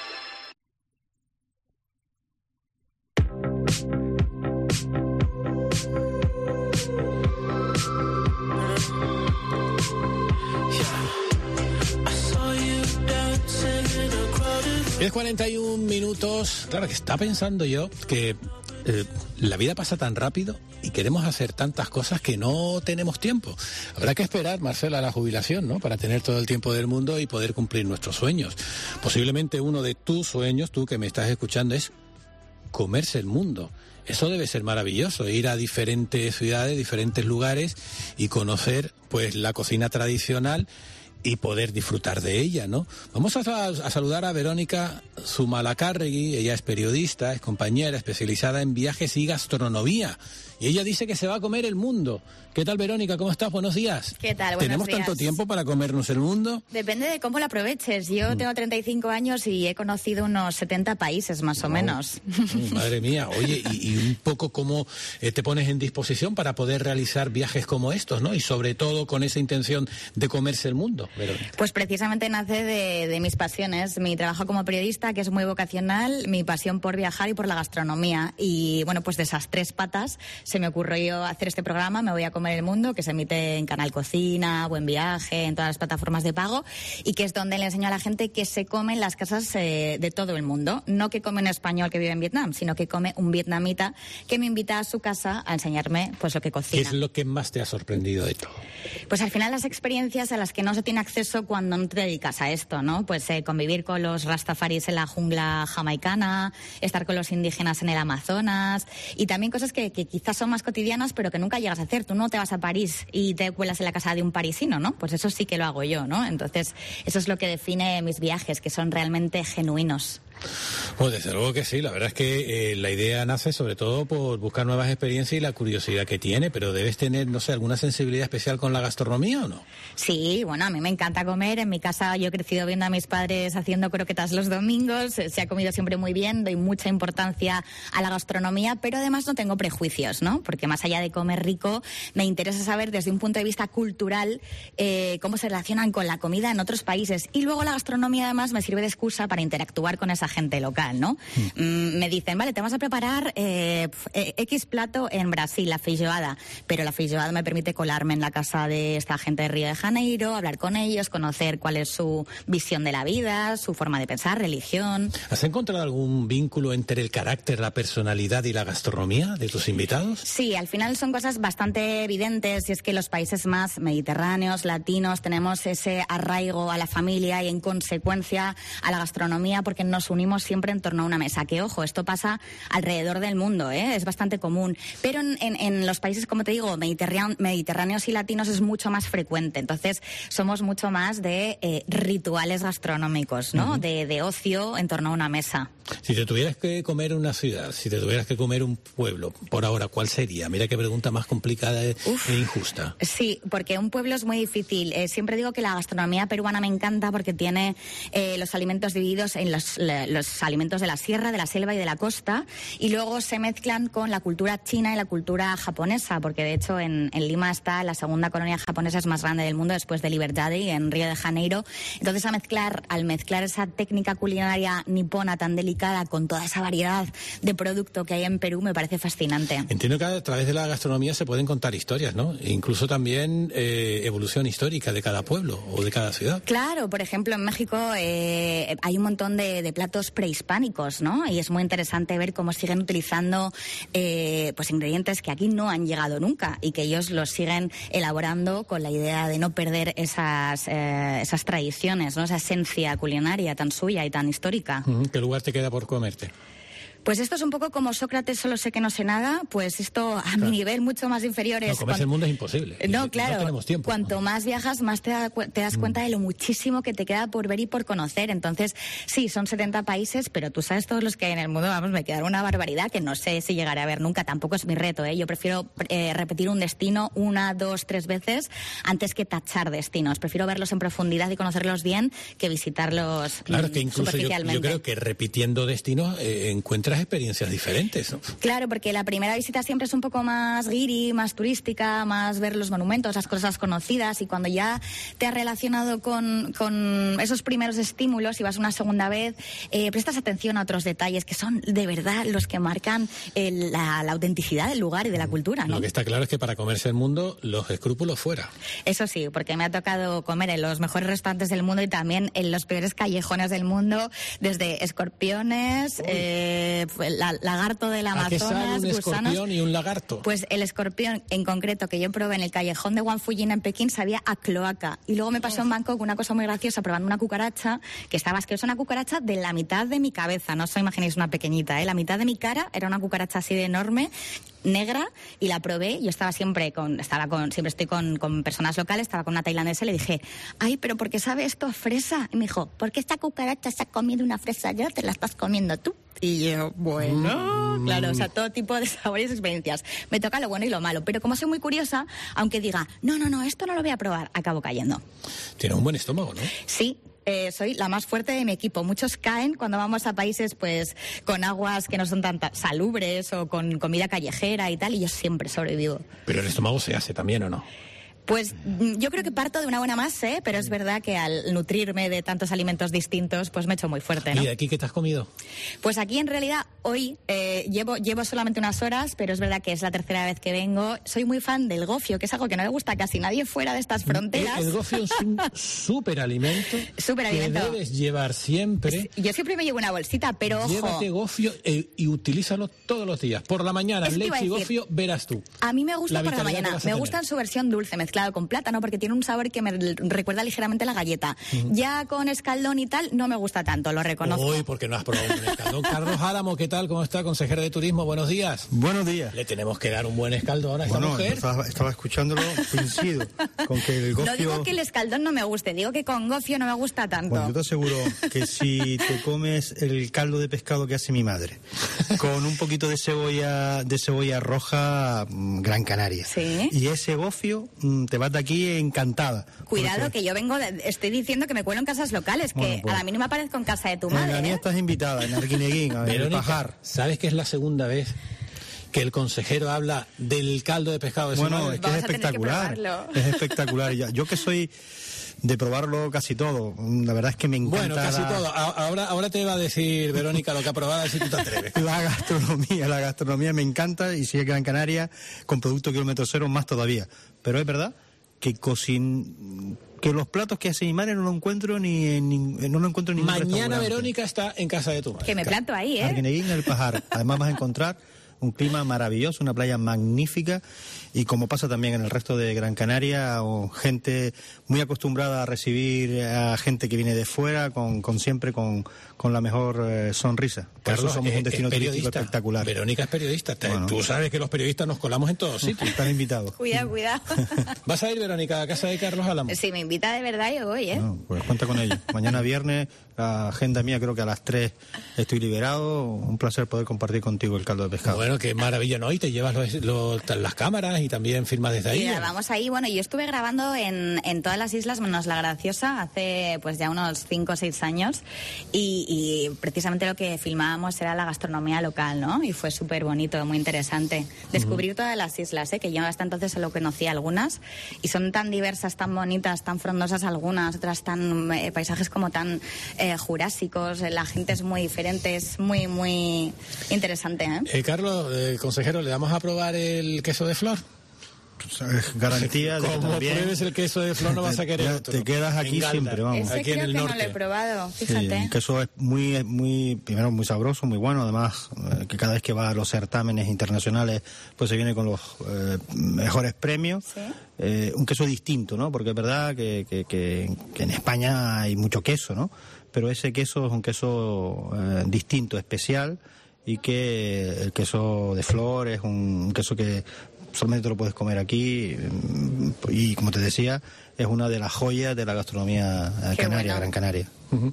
[SPEAKER 14] diez cuarenta y un minutos. Claro que está pensando yo que eh, la vida pasa tan rápido y queremos hacer tantas cosas que no tenemos tiempo. Habrá que esperar, Marcela, a la jubilación, ¿no? Para tener todo el tiempo del mundo y poder cumplir nuestros sueños. Posiblemente uno de tus sueños, tú que me estás escuchando, es comerse el mundo. Eso debe ser maravilloso, ir a diferentes ciudades, diferentes lugares y conocer, pues, la cocina tradicional y poder disfrutar de ella, ¿no? Vamos a, a saludar a Verónica Zumalacárregui. Ella es periodista, es compañera especializada en viajes y gastronomía. Y ella dice que se va a comer el mundo. ¿Qué tal, Verónica? ¿Cómo estás? Buenos días.
[SPEAKER 9] ¿Qué tal? Buenos
[SPEAKER 14] ¿Tenemos
[SPEAKER 9] días.
[SPEAKER 14] tanto tiempo para comernos el mundo?
[SPEAKER 9] Depende de cómo lo aproveches. Yo mm. tengo treinta y cinco años y he conocido unos setenta países, más o oh. menos.
[SPEAKER 14] Oh, madre mía. Oye, y, y un poco cómo eh, te pones en disposición para poder realizar viajes como estos, ¿no? Y sobre todo con esa intención de comerse el mundo, Verónica.
[SPEAKER 9] Pues precisamente nace de, de mis pasiones. Mi trabajo como periodista, que es muy vocacional, mi pasión por viajar y por la gastronomía. Y bueno, pues de esas tres patas se me ocurrió hacer este programa, Me voy a comer el mundo, que se emite en Canal Cocina, Buen Viaje, en todas las plataformas de pago, y que es donde le enseño a la gente que se come en las casas eh, de todo el mundo. No que come un español que vive en Vietnam, sino que come un vietnamita que me invita a su casa a enseñarme pues lo que cocina.
[SPEAKER 14] ¿Qué es lo que más te ha sorprendido de todo?
[SPEAKER 9] Pues al final las experiencias a las que no se tiene acceso cuando no te dedicas a esto, ¿no? Pues eh, convivir con los rastafaris en la jungla jamaicana, estar con los indígenas en el Amazonas, y también cosas que, que quizás son más cotidianas pero que nunca llegas a hacer. Tú no te vas a París y te cuelas en la casa de un parisino, ¿no? Pues eso sí que lo hago yo, ¿no? Entonces eso es lo que define mis viajes, que son realmente genuinos.
[SPEAKER 14] Pues desde luego que sí, la verdad es que eh, la idea nace sobre todo por buscar nuevas experiencias y la curiosidad que tiene, pero debes tener, no sé, alguna sensibilidad especial con la gastronomía, ¿o no?
[SPEAKER 9] Sí, bueno, a mí me encanta comer. En mi casa yo he crecido viendo a mis padres haciendo croquetas los domingos, se ha comido siempre muy bien, doy mucha importancia a la gastronomía, pero además no tengo prejuicios, ¿no? Porque más allá de comer rico, me interesa saber desde un punto de vista cultural eh, cómo se relacionan con la comida en otros países. Y luego la gastronomía además me sirve de excusa para interactuar con esa gente local, ¿no? Mm. Mm, me dicen, vale, te vas a preparar eh, X plato en Brasil, la feijoada, pero la feijoada me permite colarme en la casa de esta gente de Río de Janeiro, hablar con ellos, conocer cuál es su visión de la vida, su forma de pensar, religión.
[SPEAKER 14] ¿Has encontrado algún vínculo entre el carácter, la personalidad y la gastronomía de tus invitados?
[SPEAKER 9] Sí, al final son cosas bastante evidentes, y es que los países más mediterráneos, latinos, tenemos ese arraigo a la familia y en consecuencia a la gastronomía, porque nos unimos siempre en torno a una mesa. Que ojo, esto pasa alrededor del mundo, ¿eh? Es bastante común, pero en, en, en los países, como te digo, mediterráneos, mediterráneos y latinos es mucho más frecuente. Entonces somos mucho más de eh, rituales gastronómicos, ¿no? Uh-huh. de, de ocio en torno a una mesa.
[SPEAKER 14] Si te tuvieras que comer una ciudad, si te tuvieras que comer un pueblo, por ahora, ¿cuál sería? Mira qué pregunta más complicada e, e injusta.
[SPEAKER 9] Sí, porque un pueblo es muy difícil. Eh, siempre digo que la gastronomía peruana me encanta porque tiene eh, los alimentos divididos en los, le, los alimentos de la sierra, de la selva y de la costa, y luego se mezclan con la cultura china y la cultura japonesa, porque de hecho en, en Lima está la segunda colonia japonesa es más grande del mundo después de Liberdade, en Río de Janeiro. Entonces a mezclar, al mezclar esa técnica culinaria nipona tan delicada con toda esa variedad de producto que hay en Perú, me parece fascinante.
[SPEAKER 14] Entiendo que a través de la gastronomía se pueden contar historias, ¿no? E incluso también eh, evolución histórica de cada pueblo o de cada ciudad.
[SPEAKER 9] Claro, por ejemplo, en México eh, hay un montón de, de platos prehispánicos, ¿no? Y es muy interesante ver cómo siguen utilizando eh, pues ingredientes que aquí no han llegado nunca y que ellos los siguen elaborando con la idea de no perder esas, eh, esas tradiciones, ¿no? Esa esencia culinaria tan suya y tan histórica.
[SPEAKER 14] ¿Qué lugar te queda por comerte?
[SPEAKER 9] Pues esto es un poco como Sócrates, solo sé que no sé nada, pues esto a claro. mi nivel mucho más inferior es...
[SPEAKER 14] No, comerse cuando... el mundo es imposible.
[SPEAKER 9] No, claro.
[SPEAKER 14] No tenemos tiempo.
[SPEAKER 9] Cuanto más viajas, más te, da, te das cuenta mm. de lo muchísimo que te queda por ver y por conocer. Entonces, sí, son setenta países, pero tú sabes todos los que hay en el mundo, vamos, me quedaron una barbaridad que no sé si llegaré a ver nunca. Tampoco es mi reto, ¿eh? Yo prefiero eh, repetir un destino una, dos, tres veces antes que tachar destinos. Prefiero verlos en profundidad y conocerlos bien que visitarlos
[SPEAKER 14] claro, que incluso
[SPEAKER 9] superficialmente.
[SPEAKER 14] Yo, yo creo que repitiendo destinos eh, encuentras experiencias diferentes, ¿no?
[SPEAKER 9] Claro, porque la primera visita siempre es un poco más guiri, más turística, más ver los monumentos, las cosas conocidas, y cuando ya te has relacionado con, con esos primeros estímulos y vas una segunda vez, eh, prestas atención a otros detalles que son de verdad los que marcan el, la, la autenticidad del lugar y de la cultura, ¿no?
[SPEAKER 14] Lo que está claro es que para comerse el mundo, los escrúpulos fuera.
[SPEAKER 9] Eso sí, porque me ha tocado comer en los mejores restaurantes del mundo y también en los peores callejones del mundo, desde escorpiones, eh, la, lagarto del Amazonas,
[SPEAKER 14] ¿a qué sale un
[SPEAKER 9] gusanos?
[SPEAKER 14] Escorpión y un lagarto?
[SPEAKER 9] Pues el escorpión en concreto que yo probé en el callejón de Wangfujing en Pekín sabía a cloaca. Y luego me pasó en Bangkok una cosa muy graciosa probando una cucaracha que estaba asquerosa, una cucaracha de la mitad de mi cabeza, no os imaginéis una pequeñita, ¿eh? La mitad de mi cara era una cucaracha así de enorme, negra, y la probé. Yo estaba siempre con, estaba con, siempre estoy con, con personas locales, estaba con una tailandesa y le dije, ay, pero ¿por qué sabe esto a fresa? Y me dijo, porque esta cucaracha se ha comido una fresa, ya te la estás comiendo tú. Y yo, bueno, mm. claro, o sea, todo tipo de sabores y experiencias. Me toca lo bueno y lo malo, pero como soy muy curiosa, aunque diga, no, no, no, esto no lo voy a probar, acabo cayendo.
[SPEAKER 14] Tiene un buen estómago, ¿no?
[SPEAKER 9] Sí. Eh, soy la más fuerte de mi equipo. Muchos caen cuando vamos a países pues con aguas que no son tan salubres o con comida callejera y tal, y yo siempre sobrevivo.
[SPEAKER 14] Pero el estómago se hace también, ¿o no?
[SPEAKER 9] Pues yo creo que parto de una buena base, pero es verdad que al nutrirme de tantos alimentos distintos, pues me he hecho muy fuerte, ¿no?
[SPEAKER 14] ¿Y de aquí qué te has comido?
[SPEAKER 9] Pues aquí en realidad hoy eh, llevo llevo solamente unas horas, pero es verdad que es la tercera vez que vengo. Soy muy fan del gofio, que es algo que no le gusta a casi nadie fuera de estas fronteras.
[SPEAKER 14] El, el gofio es un superalimento
[SPEAKER 9] superalimento
[SPEAKER 14] que debes llevar siempre.
[SPEAKER 9] Yo siempre me llevo una bolsita, pero ojo.
[SPEAKER 14] Llévate gofio eh, y utilízalo todos los días. Por la mañana,
[SPEAKER 9] Eso
[SPEAKER 14] leche y gofio, verás tú.
[SPEAKER 9] A mí me gusta
[SPEAKER 14] la
[SPEAKER 9] por la mañana. Me gusta en su versión dulce, mezclado con plátano, porque tiene un sabor que me recuerda ligeramente la galleta. Uh-huh. Ya con escaldón y tal, no me gusta tanto, lo reconozco.
[SPEAKER 14] Uy, porque no has probado un escaldón. Carlos Álamo, ¿qué tal? ¿Cómo está? Consejero de Turismo, buenos días.
[SPEAKER 20] Buenos días.
[SPEAKER 14] Le tenemos que dar un buen escaldón a esta
[SPEAKER 20] bueno,
[SPEAKER 14] mujer.
[SPEAKER 20] Estaba, estaba escuchándolo, coincido con que el gofio...
[SPEAKER 9] No digo que el escaldón no me guste, digo que con gofio no me gusta tanto.
[SPEAKER 20] Bueno, yo te aseguro que si te comes el caldo de pescado que hace mi madre, con un poquito de cebolla, de cebolla roja, Gran Canaria,
[SPEAKER 9] ¿sí?
[SPEAKER 20] Y ese gofio, te vas de aquí encantada.
[SPEAKER 9] Cuidado,
[SPEAKER 20] porque...
[SPEAKER 9] que yo vengo, de, estoy diciendo que me cuelo en casas locales, que
[SPEAKER 20] bueno, pues,
[SPEAKER 9] a la mínima aparezco en casa de tu madre.
[SPEAKER 20] En la mía
[SPEAKER 9] ¿eh?
[SPEAKER 20] estás invitada, en Arguineguín, a ver, el Pajar.
[SPEAKER 14] ¿Sabes que es la segunda vez que el consejero habla del caldo de pescado de su
[SPEAKER 20] Bueno,
[SPEAKER 14] madre?
[SPEAKER 20] es que es espectacular. Que es espectacular. Yo que soy de probarlo casi todo, la verdad es que me encanta.
[SPEAKER 14] Bueno, casi
[SPEAKER 20] la...
[SPEAKER 14] todo. Ahora, ahora te va a decir, Verónica, lo que ha probado, si tú te atreves.
[SPEAKER 20] La gastronomía, la gastronomía me encanta, y si es Gran Canaria, con producto kilómetro cero, más todavía. Pero es verdad que cocin... que los platos que hace mi madre no lo encuentro ni en, ni, no lo encuentro en ningún
[SPEAKER 14] Mañana
[SPEAKER 20] restaurante.
[SPEAKER 14] Verónica está en casa de tu madre.
[SPEAKER 9] Que me planto ahí, ¿eh?
[SPEAKER 20] Arguineguín, el Pajar. Además vas a encontrar un clima maravilloso, una playa magnífica, y como pasa también en el resto de Gran Canaria, o gente muy acostumbrada a recibir a gente que viene de fuera con, con siempre con, con la mejor eh, sonrisa. Por
[SPEAKER 14] Carlos,
[SPEAKER 20] eso somos
[SPEAKER 14] es,
[SPEAKER 20] un destino turístico espectacular.
[SPEAKER 14] Verónica es periodista. Bueno, tú sabes que los periodistas nos colamos en todos sitios.
[SPEAKER 20] Están invitados.
[SPEAKER 9] Cuidado, cuidado.
[SPEAKER 14] ¿Vas a ir, Verónica, a casa de Carlos Álamo?
[SPEAKER 9] Si me invita de verdad, yo voy, ¿eh?
[SPEAKER 20] No, pues cuenta con ello. Mañana viernes, la agenda mía, creo que a las tres estoy liberado. Un placer poder compartir contigo el caldo de pescado.
[SPEAKER 14] Bueno, qué maravilla, ¿no? Y te llevas los, los, las cámaras y también filmas desde ahí.
[SPEAKER 9] Mira, vamos ahí. Bueno, yo estuve grabando en, en todas las islas, menos La Graciosa, hace pues ya unos cinco o seis años. Y, y precisamente lo que filmábamos era la gastronomía local, ¿no? Y fue súper bonito, muy interesante. Descubrir uh-huh. todas las islas, ¿eh? Que yo hasta entonces solo conocía algunas. Y son tan diversas, tan bonitas, tan frondosas algunas, otras tan eh, paisajes como tan eh, jurásicos. La gente es muy diferente, es muy, muy interesante, ¿eh?
[SPEAKER 14] eh Carlos, eh, consejero, ¿le damos a probar el queso de flor?
[SPEAKER 20] Garantía de que
[SPEAKER 14] como
[SPEAKER 20] también
[SPEAKER 14] pruebes el queso de flor no vas a querer otro.
[SPEAKER 20] Te quedas aquí siempre, vamos.
[SPEAKER 9] Ese
[SPEAKER 20] aquí
[SPEAKER 9] creo
[SPEAKER 20] en el
[SPEAKER 9] que
[SPEAKER 20] norte.
[SPEAKER 9] no lo he probado, fíjate.
[SPEAKER 20] Sí, el queso es muy, muy, primero muy sabroso, muy bueno, además eh, que cada vez que va a los certámenes internacionales pues se viene con los eh, mejores premios.
[SPEAKER 9] ¿Sí?
[SPEAKER 20] Eh, un queso distinto, ¿no? Porque es verdad que, que, que, que en España hay mucho queso, ¿no? Pero ese queso es un queso eh, distinto, especial, y que el queso de flor es un queso que solamente te lo puedes comer aquí y, como te decía, es una de las joyas de la gastronomía
[SPEAKER 14] Qué
[SPEAKER 20] canaria,
[SPEAKER 14] bueno.
[SPEAKER 20] Gran Canaria.
[SPEAKER 14] Uh-huh.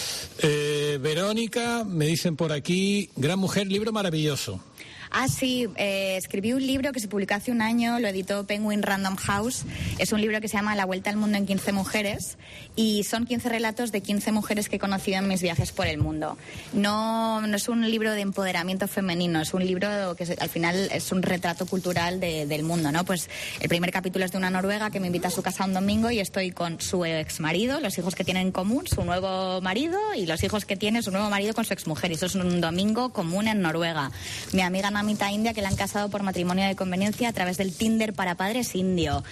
[SPEAKER 14] eh, Verónica, me dicen por aquí, gran mujer, libro maravilloso.
[SPEAKER 9] Ah, sí, eh, escribí un libro que se publicó hace un año, lo editó Penguin Random House. Es un libro que se llama La Vuelta al Mundo en quince mujeres y son quince relatos de quince mujeres que he conocido en mis viajes por el mundo. No, no es un libro de empoderamiento femenino, es un libro que al final es un retrato cultural de, del mundo, ¿no? Pues el primer capítulo es de una noruega que me invita a su casa un domingo y estoy con su ex marido, los hijos que tienen en común, su nuevo marido y los hijos que tiene su nuevo marido con su exmujer. Y eso es un domingo común en Noruega. Mi amiga mitad india que la han casado por matrimonio de conveniencia a través del Tinder para padres indio.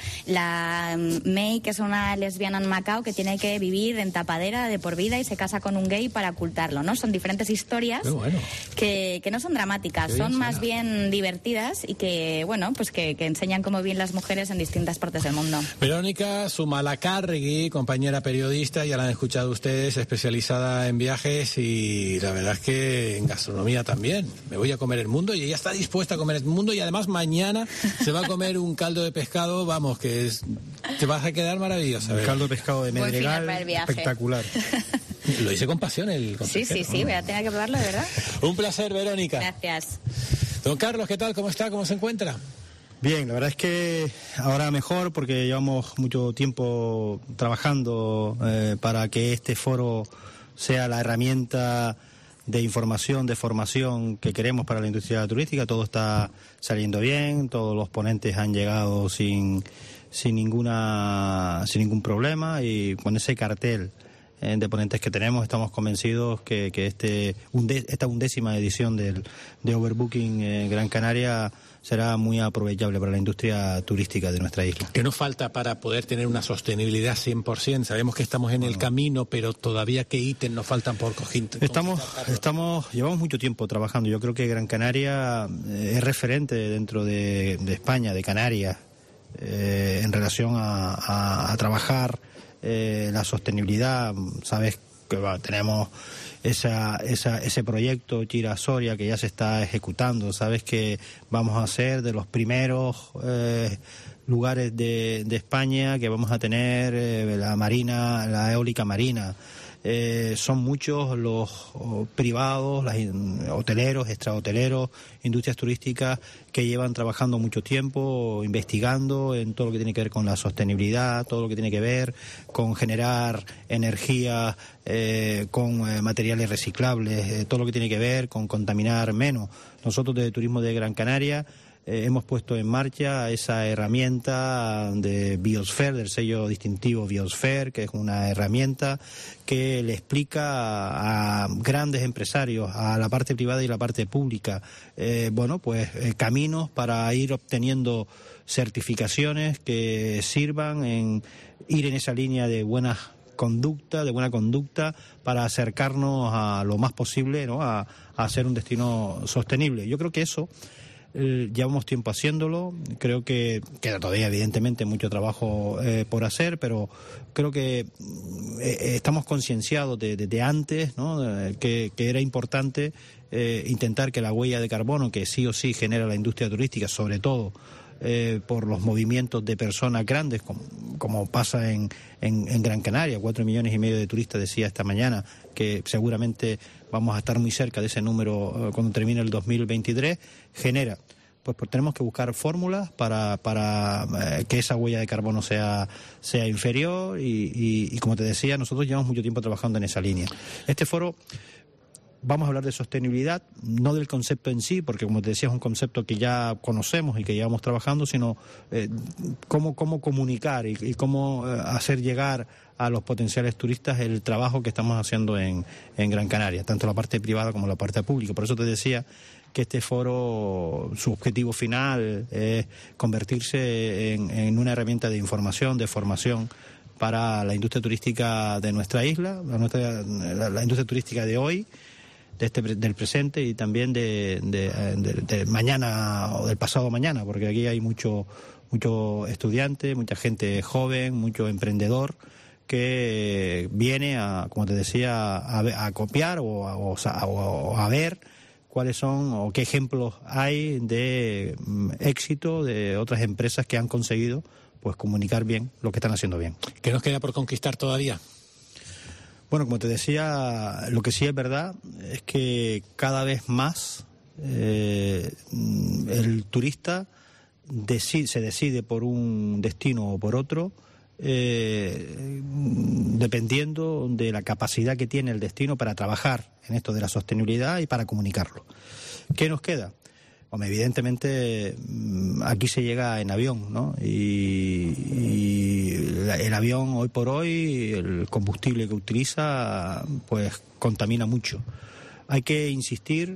[SPEAKER 9] La May, que es una lesbiana en Macao que tiene que vivir en tapadera de por vida y se casa con un gay para ocultarlo, ¿no? Son diferentes historias
[SPEAKER 14] bueno.
[SPEAKER 9] que, que no son dramáticas,
[SPEAKER 14] Qué bien
[SPEAKER 9] son más
[SPEAKER 14] suena.
[SPEAKER 9] bien divertidas y que, bueno, pues que, que enseñan cómo viven las mujeres en distintas partes del mundo.
[SPEAKER 14] Verónica Zumalacárregui, compañera periodista, ya la han escuchado ustedes, especializada en viajes y la verdad es que en gastronomía también. Me voy a comer el mundo y ella está dispuesta a comer el mundo y además mañana se va a comer un caldo de pescado, vamos, que es, te vas a quedar maravillosa.
[SPEAKER 20] Un caldo de pescado de
[SPEAKER 9] Buen final
[SPEAKER 20] Medregal,
[SPEAKER 9] para el viaje.
[SPEAKER 20] espectacular.
[SPEAKER 14] Lo hice con pasión el
[SPEAKER 9] Sí, sí,
[SPEAKER 14] consejero.
[SPEAKER 9] sí, voy a tener que probarlo, de verdad.
[SPEAKER 14] Un placer, Verónica.
[SPEAKER 9] Gracias.
[SPEAKER 14] Don Carlos, ¿qué tal? ¿Cómo está? ¿Cómo se encuentra?
[SPEAKER 20] Bien, la verdad es que ahora mejor porque llevamos mucho tiempo trabajando eh, para que este foro sea la herramienta de información, de formación que queremos para la industria turística. Todo está saliendo bien, todos los ponentes han llegado sin, sin, ninguna, sin ningún problema y con ese cartel eh, de ponentes que tenemos estamos convencidos que, que este, unde, esta undécima edición del, de Overbooking eh, Gran Canaria será muy aprovechable para la industria turística de nuestra isla.
[SPEAKER 14] ¿Qué nos falta para poder tener una sostenibilidad cien por ciento? Sabemos que estamos en el camino, pero todavía qué ítems nos faltan por coger.
[SPEAKER 20] Estamos, estamos, llevamos mucho tiempo trabajando. Yo creo que Gran Canaria eh, es referente dentro de, de España, de Canarias, eh, en relación a, a, a trabajar eh, la sostenibilidad. Sabes que bueno, tenemos esa, esa, ese proyecto Chira Soria que ya se está ejecutando. Sabes que vamos a ser de los primeros eh, lugares de, de España que vamos a tener eh, la marina, la eólica marina. Eh, son muchos los oh, privados, las, hoteleros, extrahoteleros, industrias turísticas que llevan trabajando mucho tiempo, investigando en todo lo que tiene que ver con la sostenibilidad, todo lo que tiene que ver con generar energía eh, con eh, materiales reciclables, eh, todo lo que tiene que ver con contaminar menos. Nosotros de Turismo de Gran Canaria Eh, hemos puesto en marcha esa herramienta de Biosphere, del sello distintivo Biosphere, que es una herramienta que le explica a, a grandes empresarios, a la parte privada y la parte pública, eh, bueno, pues eh, caminos para ir obteniendo certificaciones que sirvan en ir en esa línea de buenas conducta, de buena conducta, para acercarnos a lo más posible, ¿no?, a, a ser un destino sostenible. Yo creo que eso Eh, llevamos tiempo haciéndolo, creo que queda todavía evidentemente mucho trabajo eh, por hacer, pero creo que eh, estamos concienciados de, de, de antes, ¿no?, de, que, que era importante eh, intentar que la huella de carbono que sí o sí genera la industria turística, sobre todo eh, por los movimientos de personas grandes, como, como pasa en, en, en Gran Canaria, cuatro millones y medio de turistas, decía esta mañana, que seguramente vamos a estar muy cerca de ese número eh, cuando termine el dos mil veintitrés, genera, pues, pues tenemos que buscar fórmulas para, para eh, que esa huella de carbono sea, sea inferior y, y, y, como te decía, nosotros llevamos mucho tiempo trabajando en esa línea. Este foro, vamos a hablar de sostenibilidad, no del concepto en sí, porque como te decía es un concepto que ya conocemos y que llevamos trabajando, sino eh, cómo, cómo comunicar y, y cómo eh, hacer llegar a los potenciales turistas el trabajo que estamos haciendo en, en Gran Canaria, tanto la parte privada como la parte pública. Por eso te decía que este foro, su objetivo final es convertirse en, en una herramienta de información, de formación para la industria turística de nuestra isla, la, nuestra, la, la industria turística de hoy, de este, del presente y también de, de, de, de mañana o del pasado mañana, porque aquí hay mucho, mucho estudiante, mucha gente joven, mucho emprendedor que viene a, como te decía, a, a copiar o a, o a, o a ver cuáles son o qué ejemplos hay de mm, éxito de otras empresas que han conseguido pues comunicar bien lo que están haciendo bien.
[SPEAKER 14] ¿Qué nos queda por conquistar todavía?
[SPEAKER 20] Bueno, como te decía, lo que sí es verdad es que cada vez más eh, el turista decide, se decide por un destino o por otro, eh, dependiendo de la capacidad que tiene el destino para trabajar en esto de la sostenibilidad y para comunicarlo. ¿Qué nos queda? Bueno, evidentemente aquí se llega en avión, ¿no? Y, y el avión hoy por hoy, el combustible que utiliza, pues contamina mucho. Hay que insistir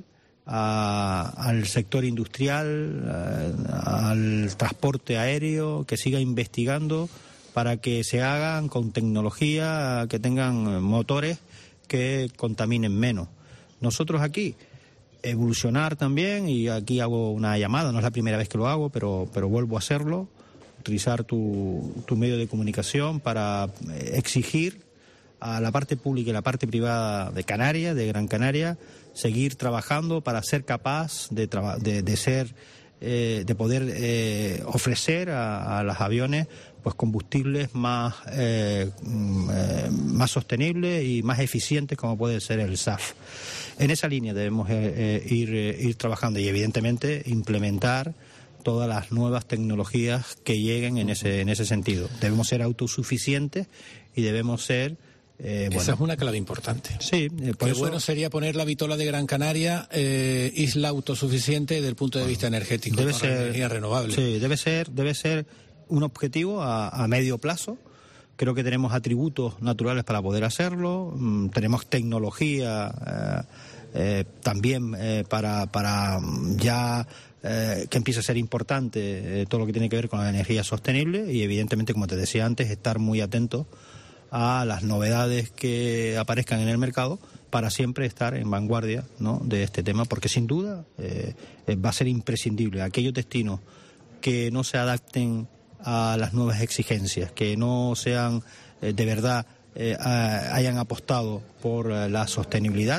[SPEAKER 20] a, al sector industrial, a, al transporte aéreo, que siga investigando para que se hagan con tecnología, que tengan motores que contaminen menos. Nosotros aquí evolucionar también, y aquí hago una llamada, no es la primera vez que lo hago, pero, pero vuelvo a hacerlo, utilizar tu, tu medio de comunicación para exigir a la parte pública y la parte privada de Canarias, de Gran Canaria, seguir trabajando para ser capaz de, traba, de, de ser, eh, de poder eh, ofrecer a, a los aviones pues combustibles más, eh, eh, más sostenibles y más eficientes, como puede ser el S A F. En esa línea debemos eh, eh, ir, eh, ir trabajando y, evidentemente, implementar todas las nuevas tecnologías que lleguen en ese, en ese sentido. Debemos ser autosuficientes y debemos ser... Eh, bueno,
[SPEAKER 14] esa es una clave importante.
[SPEAKER 20] Sí, eh, por
[SPEAKER 14] Qué
[SPEAKER 20] eso...
[SPEAKER 14] bueno sería poner la vitola de Gran Canaria eh, isla autosuficiente desde el punto de vista energético,
[SPEAKER 20] debe
[SPEAKER 14] con
[SPEAKER 20] ser,
[SPEAKER 14] energía renovable.
[SPEAKER 20] Sí, debe ser, debe ser un objetivo a, a medio plazo. Creo que tenemos atributos naturales para poder hacerlo, mm, tenemos tecnología eh, eh, también eh, para, para ya eh, que empiece a ser importante eh, todo lo que tiene que ver con la energía sostenible y, evidentemente, como te decía antes, estar muy atentos a las novedades que aparezcan en el mercado para siempre estar en vanguardia, ¿no?, de este tema, porque sin duda eh, va a ser imprescindible. Aquellos destinos que no se adapten a las nuevas exigencias, que no sean eh, de verdad eh, a, hayan apostado por eh, la sostenibilidad,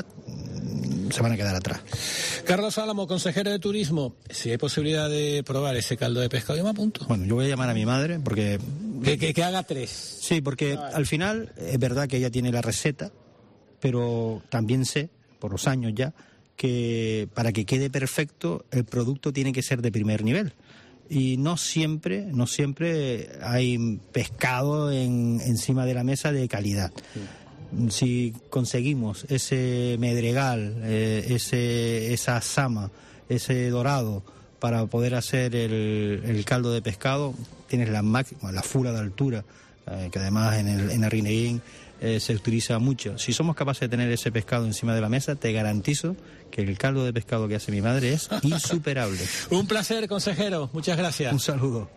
[SPEAKER 20] se van a quedar atrás.
[SPEAKER 14] Carlos Álamo, consejero de Turismo, si hay posibilidad de probar ese caldo de pescado, yo me apunto.
[SPEAKER 20] Bueno, yo voy a llamar a mi madre porque...
[SPEAKER 14] Que, que, que haga tres.
[SPEAKER 20] Sí, porque al final es verdad que ella tiene la receta, pero también sé, por los años ya, que para que quede perfecto el producto tiene que ser de primer nivel. Y no siempre, no siempre hay pescado en, encima de la mesa de calidad. Sí. Si conseguimos ese medregal, eh, ese, esa sama, ese dorado, para poder hacer el, el caldo de pescado, tienes la máxima, la fura de altura, eh, que además en el, en el Rineguín eh, se utiliza mucho. Si somos capaces de tener ese pescado encima de la mesa, te garantizo que el caldo de pescado que hace mi madre es insuperable.
[SPEAKER 14] Un placer, consejero. Muchas gracias.
[SPEAKER 20] Un saludo.